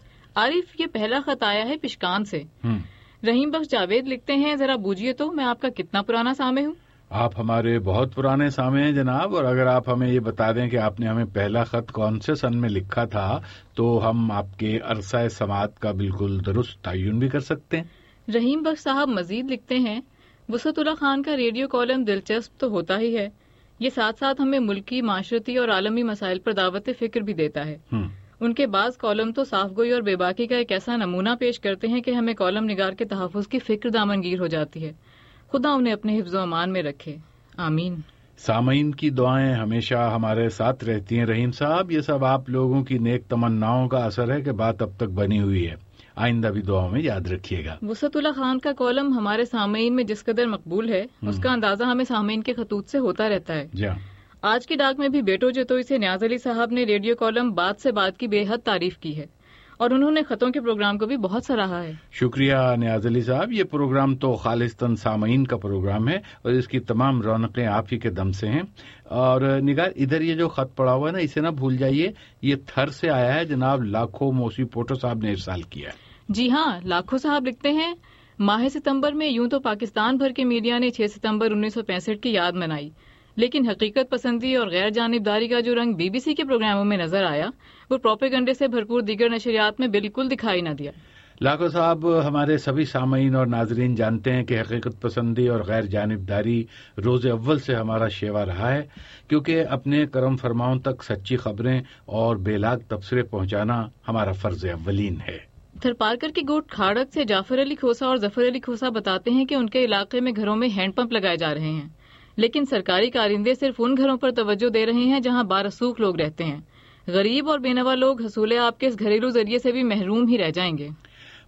Speaker 7: عارف، یہ پہلا خط آیا ہے پشکان سے۔ رحیم بخش جاوید لکھتے ہیں، ذرا بوجھیے تو میں آپ کا کتنا پرانا سامع ہوں؟
Speaker 4: آپ ہمارے بہت پرانے سامع ہیں جناب، اور اگر آپ ہمیں یہ بتا دیں کہ آپ نے ہمیں پہلا خط کون سے سن میں لکھا تھا تو ہم آپ کے عرصہ سماعت کا بالکل درست تعین بھی کر سکتے ہیں۔
Speaker 7: رحیم بخش صاحب مزید لکھتے ہیں، وسعت اللہ خان کا ریڈیو کالم دلچسپ تو ہوتا ہی ہے، یہ ساتھ ساتھ ہمیں ملکی، معاشرتی اور عالمی مسائل پر دعوت فکر بھی دیتا ہے۔ ان کے بعض کالم تو صاف گوئی اور بے باکی کا ایک ایسا نمونہ پیش کرتے ہیں کہ ہمیں کالم نگار کے تحفظ کی فکر دامنگیر ہو جاتی ہے۔ خدا انہیں اپنے حفظ و امان میں رکھے، آمین۔
Speaker 4: سامعین کی دعائیں ہمیشہ ہمارے ساتھ رہتی ہیں رحیم صاحب، یہ سب آپ لوگوں کی نیک تمناؤں کا اثر ہے کہ بات اب تک بنی ہوئی ہے، آئندہ بھی دعاؤں میں یاد رکھیے گا۔
Speaker 7: وسعت اللہ خان کا کالم ہمارے سامعین میں جس قدر مقبول ہے اس کا اندازہ ہمیں سامعین کے خطوط سے ہوتا رہتا ہے۔
Speaker 4: جی
Speaker 7: آج کی ڈاک میں بھی بیٹو جتوئی سے نیاز علی صاحب نے ریڈیو کالم بات سے بات کی بے حد تعریف کی ہے، اور انہوں نے خطوں کے پروگرام کو بھی بہت سراہا ہے۔
Speaker 4: شکریہ نیاز علی صاحب، یہ پروگرام تو خالصتاً سامعین کا پروگرام ہے اور اس کی تمام رونقیں آپ ہی کے دم سے ہیں۔ اور نگار، ادھر یہ جو خط پڑا ہوا ہے نا، اسے نہ بھول جائیے، یہ تھر سے آیا ہے، جناب لاکھو موسی پوٹو صاحب نے ارسال کیا ہے۔
Speaker 7: جی ہاں، لاکھو صاحب لکھتے ہیں، ماہ ستمبر میں یوں تو پاکستان بھر کے میڈیا نے چھ ستمبر انیس سو پینسٹھ کی یاد منائی، لیکن حقیقت پسندی اور غیر جانبداری کا جو رنگ بی بی سی کے پروگراموں میں نظر آیا وہ پروپیگنڈے سے بھرپور دیگر نشریات میں بالکل دکھائی نہ دیا۔
Speaker 4: لاکھو صاحب، ہمارے سبھی سامعین اور ناظرین جانتے ہیں کہ حقیقت پسندی اور غیر جانبداری روز اول سے ہمارا شیوا رہا ہے، کیونکہ اپنے کرم فرماؤں تک سچی خبریں اور بے لاگ تبصرے پہنچانا ہمارا فرض اولین ہے۔
Speaker 7: تھرپارکر کی گوٹ کھاڑک سے جعفر علی کھوسا اور ظفر علی کھوسا بتاتے ہیں کہ ان کے علاقے میں گھروں میں ہینڈ پمپ لگائے جا رہے ہیں، لیکن سرکاری کارندے صرف ان گھروں پر توجہ دے رہے ہیں جہاں بارسوخ لوگ رہتے ہیں۔ غریب اور بے نوا لوگ حصول آپ کے اس گھریلو ذریعے سے بھی محروم ہی رہ جائیں گے۔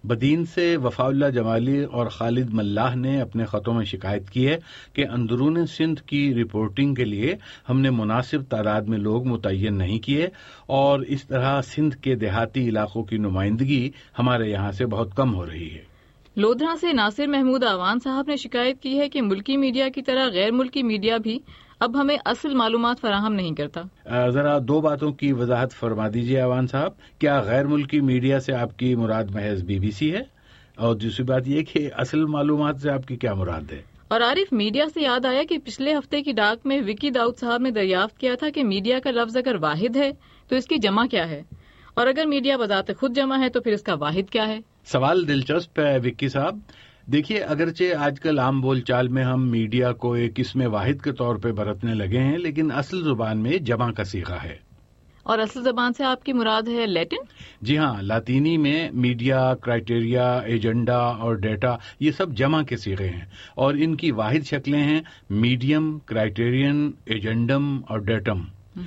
Speaker 4: بدین سے وفا اللہ جمالی اور خالد ملاح نے اپنے خطوں میں شکایت کی ہے کہ اندرون سندھ کی رپورٹنگ کے لیے ہم نے مناسب تعداد میں لوگ متعین نہیں کیے اور اس طرح سندھ کے دیہاتی علاقوں کی نمائندگی ہمارے یہاں سے بہت کم ہو رہی ہے۔
Speaker 7: لودھرا سے ناصر محمود آوان صاحب نے شکایت کی ہے کہ ملکی میڈیا کی طرح غیر ملکی میڈیا بھی اب ہمیں اصل معلومات فراہم نہیں کرتا۔
Speaker 4: ذرا دو باتوں کی وضاحت فرما دیجیے آوان صاحب، کیا غیر ملکی میڈیا سے آپ کی مراد محض بی بی سی ہے؟ اور دوسری بات یہ کہ اصل معلومات سے آپ کی کیا مراد ہے؟
Speaker 7: اور عارف، میڈیا سے یاد آیا کہ پچھلے ہفتے کی ڈاک میں وکی داؤد صاحب نے دریافت کیا تھا کہ میڈیا کا لفظ اگر واحد ہے تو اس کی جمع کیا ہے، اور اگر میڈیا بذات خود جمع ہے تو پھر اس کا واحد کیا ہے؟
Speaker 4: سوال دلچسپ ہے وکی صاحب۔ دیکھیے، اگرچہ آج کل عام بول چال میں ہم میڈیا کو ایک اسم واحد کے طور پہ برتنے لگے ہیں، لیکن اصل زبان میں جمع کا صیغہ ہے۔
Speaker 7: اور اصل زبان سے آپ کی مراد ہے لیٹن؟
Speaker 4: جی ہاں، لاطینی میں میڈیا، کرائٹیریا، ایجنڈا اور ڈیٹا یہ سب جمع کے صیغے ہیں، اور ان کی واحد شکلیں ہیں میڈیم، کرائٹیرین، ایجنڈم اور ڈیٹم۔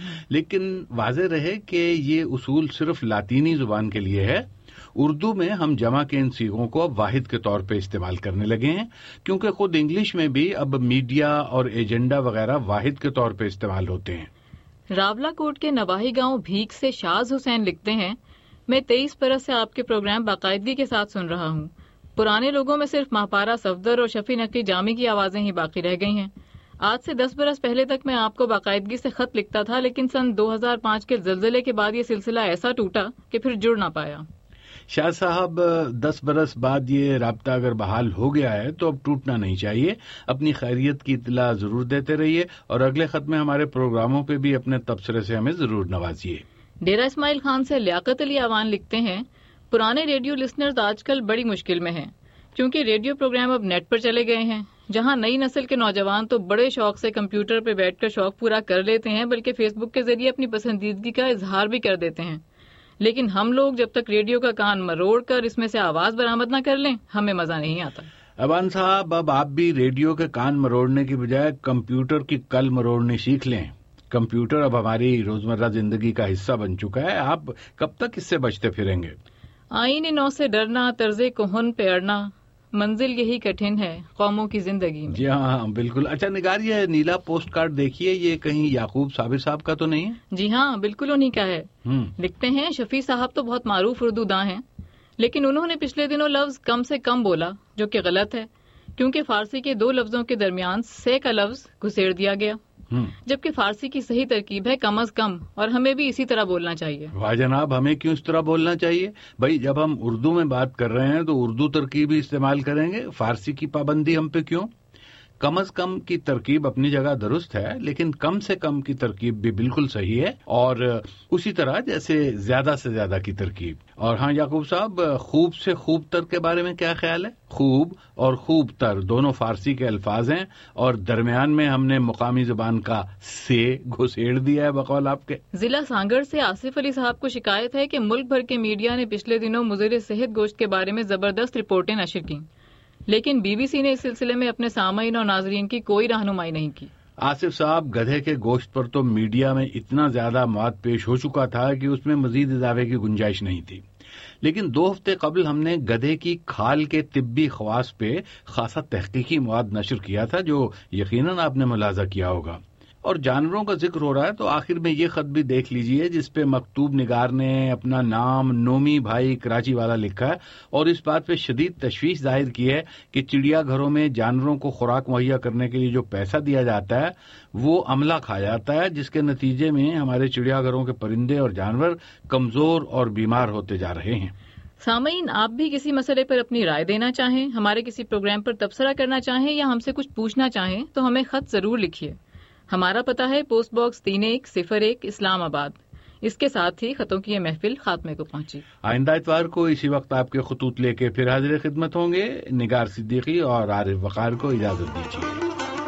Speaker 4: لیکن واضح رہے کہ یہ اصول صرف لاطینی زبان کے لیے ہے۔ اردو میں ہم جمع کے ان صیغوں کو اب واحد کے طور پہ استعمال کرنے لگے ہیں، کیونکہ خود انگلش میں بھی اب میڈیا اور ایجنڈا وغیرہ واحد کے طور پہ استعمال ہوتے ہیں۔
Speaker 7: راولا کوٹ کے نواحی گاؤں بھیک سے شاز حسین لکھتے ہیں، میں تیئیس برس سے آپ کے پروگرام باقاعدگی کے ساتھ سن رہا ہوں۔ پرانے لوگوں میں صرف ماہپارہ صفدر اور شفیع نقی جامی کی آوازیں ہی باقی رہ گئی ہیں۔ آج سے دس برس پہلے تک میں آپ کو باقاعدگی سے خط لکھتا تھا، لیکن سن دو ہزار پانچ کے زلزلے کے بعد یہ سلسلہ ایسا ٹوٹا کہ پھر جڑ نہ پایا۔
Speaker 4: شاہ صاحب، دس برس بعد یہ رابطہ اگر بحال ہو گیا ہے تو اب ٹوٹنا نہیں چاہیے۔ اپنی خیریت کی اطلاع ضرور دیتے رہیے اور اگلے خط میں ہمارے پروگراموں پہ بھی اپنے تبصرے سے ہمیں ضرور نوازیے۔
Speaker 7: ڈیرہ اسماعیل خان سے لیاقت علی آوان لکھتے ہیں، پرانے ریڈیو لسنرز آج کل بڑی مشکل میں ہیں، کیونکہ ریڈیو پروگرام اب نیٹ پر چلے گئے ہیں، جہاں نئی نسل کے نوجوان تو بڑے شوق سے کمپیوٹر پہ بیٹھ کر شوق پورا کر لیتے ہیں، بلکہ فیس بک کے ذریعے اپنی پسندیدگی کا اظہار بھی کر دیتے ہیں۔ لیکن ہم لوگ جب تک ریڈیو کا کان مروڑ کر اس میں سے آواز برآمد نہ کر لیں، ہمیں مزہ نہیں آتا۔
Speaker 4: اوان صاحب، اب آپ بھی ریڈیو کے کان مروڑنے کی بجائے کمپیوٹر کی کل مروڑنی سیکھ لیں۔ کمپیوٹر اب ہماری روزمرہ زندگی کا حصہ بن چکا ہے، آپ کب تک اس سے بچتے پھریں گے؟
Speaker 7: آئین نو سے ڈرنا، طرز کہن پہ اڑنا، منزل یہی کٹھن ہے قوموں کی زندگی میں۔
Speaker 4: جی ہاں بالکل۔ اچھا نگار، یہ نیلا پوسٹ کارڈ دیکھیے، یہ کہیں یعقوب صابر صاحب کا تو نہیں ہے؟
Speaker 7: جی ہاں بالکل انہی کا ہے۔ لکھتے ہیں، شفیع صاحب تو بہت معروف اردو داں ہیں، لیکن انہوں نے پچھلے دنوں لفظ کم سے کم بولا، جو کہ غلط ہے، کیونکہ فارسی کے دو لفظوں کے درمیان سے کا لفظ گھسیڑ دیا گیا، جبکہ فارسی کی صحیح ترکیب ہے کم از کم، اور ہمیں بھی اسی طرح بولنا چاہیے۔
Speaker 4: واہ جناب، ہمیں کیوں اس طرح بولنا چاہیے؟ بھائی جب ہم اردو میں بات کر رہے ہیں تو اردو ترکیب ہی استعمال کریں گے، فارسی کی پابندی ہم پہ کیوں؟ کم از کم کی ترکیب اپنی جگہ درست ہے، لیکن کم سے کم کی ترکیب بھی بالکل صحیح ہے، اور اسی طرح جیسے زیادہ سے زیادہ کی ترکیب۔ اور ہاں یعقوب صاحب، خوب سے خوب تر کے بارے میں کیا خیال ہے؟ خوب اور خوب تر دونوں فارسی کے الفاظ ہیں، اور درمیان میں ہم نے مقامی زبان کا سے گھسیڑ دیا ہے بقول آپ کے۔
Speaker 7: ضلع سانگڑ سے آصف علی صاحب کو شکایت ہے کہ ملک بھر کے میڈیا نے پچھلے دنوں مضر صحت گوشت کے بارے میں زبردست رپورٹیں نشر کی، لیکن بی بی سی نے اس سلسلے میں اپنے سامعین اور ناظرین کی کوئی رہنمائی نہیں کی۔
Speaker 4: آصف صاحب، گدھے کے گوشت پر تو میڈیا میں اتنا زیادہ مواد پیش ہو چکا تھا کہ اس میں مزید اضافے کی گنجائش نہیں تھی، لیکن دو ہفتے قبل ہم نے گدھے کی کھال کے طبی خواص پہ خاصا تحقیقی مواد نشر کیا تھا، جو یقیناً آپ نے ملاحظہ کیا ہوگا۔ اور جانوروں کا ذکر ہو رہا ہے تو آخر میں یہ خط بھی دیکھ لیجئے، جس پہ مکتوب نگار نے اپنا نام نومی بھائی کراچی والا لکھا ہے، اور اس بات پہ شدید تشویش ظاہر کی ہے کہ چڑیا گھروں میں جانوروں کو خوراک مہیا کرنے کے لیے جو پیسہ دیا جاتا ہے وہ عملہ کھا جاتا ہے، جس کے نتیجے میں ہمارے چڑیا گھروں کے پرندے اور جانور کمزور اور بیمار ہوتے جا رہے ہیں۔
Speaker 7: سامعین، آپ بھی کسی مسئلے پر اپنی رائے دینا چاہیں، ہمارے کسی پروگرام پر تبصرہ کرنا چاہیں یا ہم سے کچھ پوچھنا چاہیں تو ہمیں خط ضرور لکھیے۔ ہمارا پتہ ہے پوسٹ باکس تین ایک صفر ایک اسلام آباد۔ اس کے ساتھ ہی خطوں کی یہ محفل خاتمے کو پہنچی۔
Speaker 4: آئندہ اتوار کو اسی وقت آپ کے خطوط لے کے پھر حاضر خدمت ہوں گے۔ نگار صدیقی اور عارف وقار کو اجازت دیجیے۔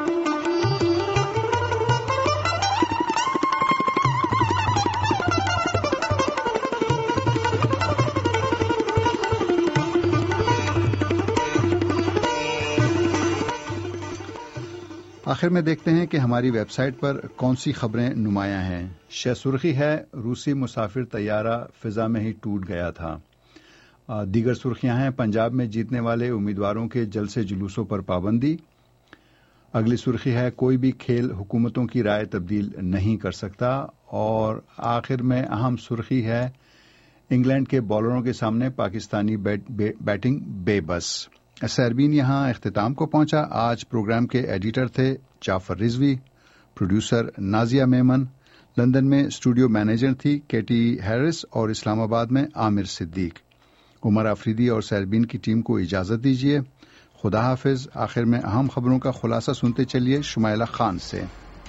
Speaker 1: آخر میں دیکھتے ہیں کہ ہماری ویب سائٹ پر کون سی خبریں نمایاں ہیں۔ شہ سرخی ہے، روسی مسافر طیارہ فضا میں ہی ٹوٹ گیا تھا۔ دیگر سرخیاں ہیں پنجاب میں جیتنے والے امیدواروں کے جلسے جلوسوں پر پابندی. اگلی سرخی ہے کوئی بھی کھیل حکومتوں کی رائے تبدیل نہیں کر سکتا. اور آخر میں اہم سرخی ہے انگلینڈ کے بالروں کے سامنے پاکستانی بیٹ بے بیٹنگ بے بس. سیربین یہاں اختتام کو پہنچا. آج پروگرام کے ایڈیٹر تھے جعفر رضوی, پروڈیوسر نازیہ میمن, لندن میں اسٹوڈیو مینیجر تھی کیٹی ہیرس اور اسلام آباد میں عامر صدیق. عمر آفریدی اور سیربین کی ٹیم کو اجازت دیجیے. خدا حافظ. آخر میں اہم خبروں کا خلاصہ سنتے چلیے شمائلہ خان سے.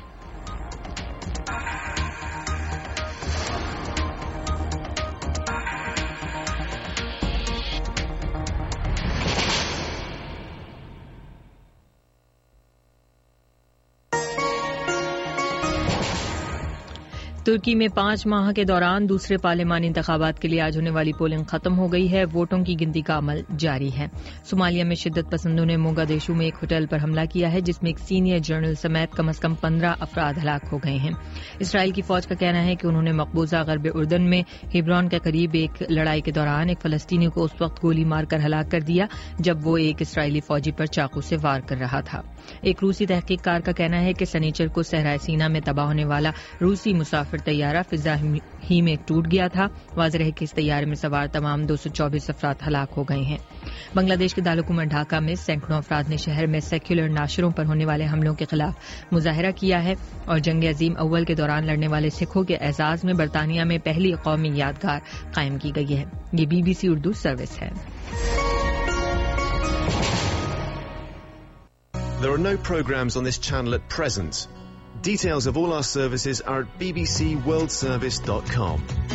Speaker 2: ترکی میں پانچ ماہ کے دوران دوسرے پارلیمانی انتخابات کے لیے آج ہونے والی پولنگ ختم ہو گئی ہے. ووٹوں کی گنتی کا عمل جاری ہے. صومالیہ میں شدت پسندوں نے موگادیشو میں ایک ہوٹل پر حملہ کیا ہے جس میں ایک سینئر جنرل سمیت کم از کم پندرہ افراد ہلاک ہو گئے ہیں. اسرائیل کی فوج کا کہنا ہے کہ انہوں نے مقبوضہ غرب اردن میں ہیبرون کے قریب ایک لڑائی کے دوران ایک فلسطینی کو اس وقت گولی مار کر ہلاک کر دیا جب وہ ایک اسرائیلی فوجی پر چاقو سے وار کر رہا تھا. ایک روسی تحقیق کار کا کہنا ہے کہ سنیچر کو صحرائے سینا میں تباہ ہونے والا روسی مسافر طیارہ فضا ہی میں ٹوٹ گیا تھا. واضح ہے کہ اس طیارے میں سوار تمام دو سو چوبیس افراد ہلاک ہو گئے ہیں. بنگلہ دیش کے دارالحکومت ڈھاکہ میں سینکڑوں افراد نے شہر میں سیکولر ناشروں پر ہونے والے حملوں کے خلاف مظاہرہ کیا ہے اور جنگ عظیم اول کے دوران لڑنے والے سکھوں کے اعزاز میں برطانیہ میں پہلی قومی یادگار قائم کی گئی ہے. یہ B B C Urdu service ہے.
Speaker 11: There are no programs on this channel at present. Details of all our services are at b b c world service dot com.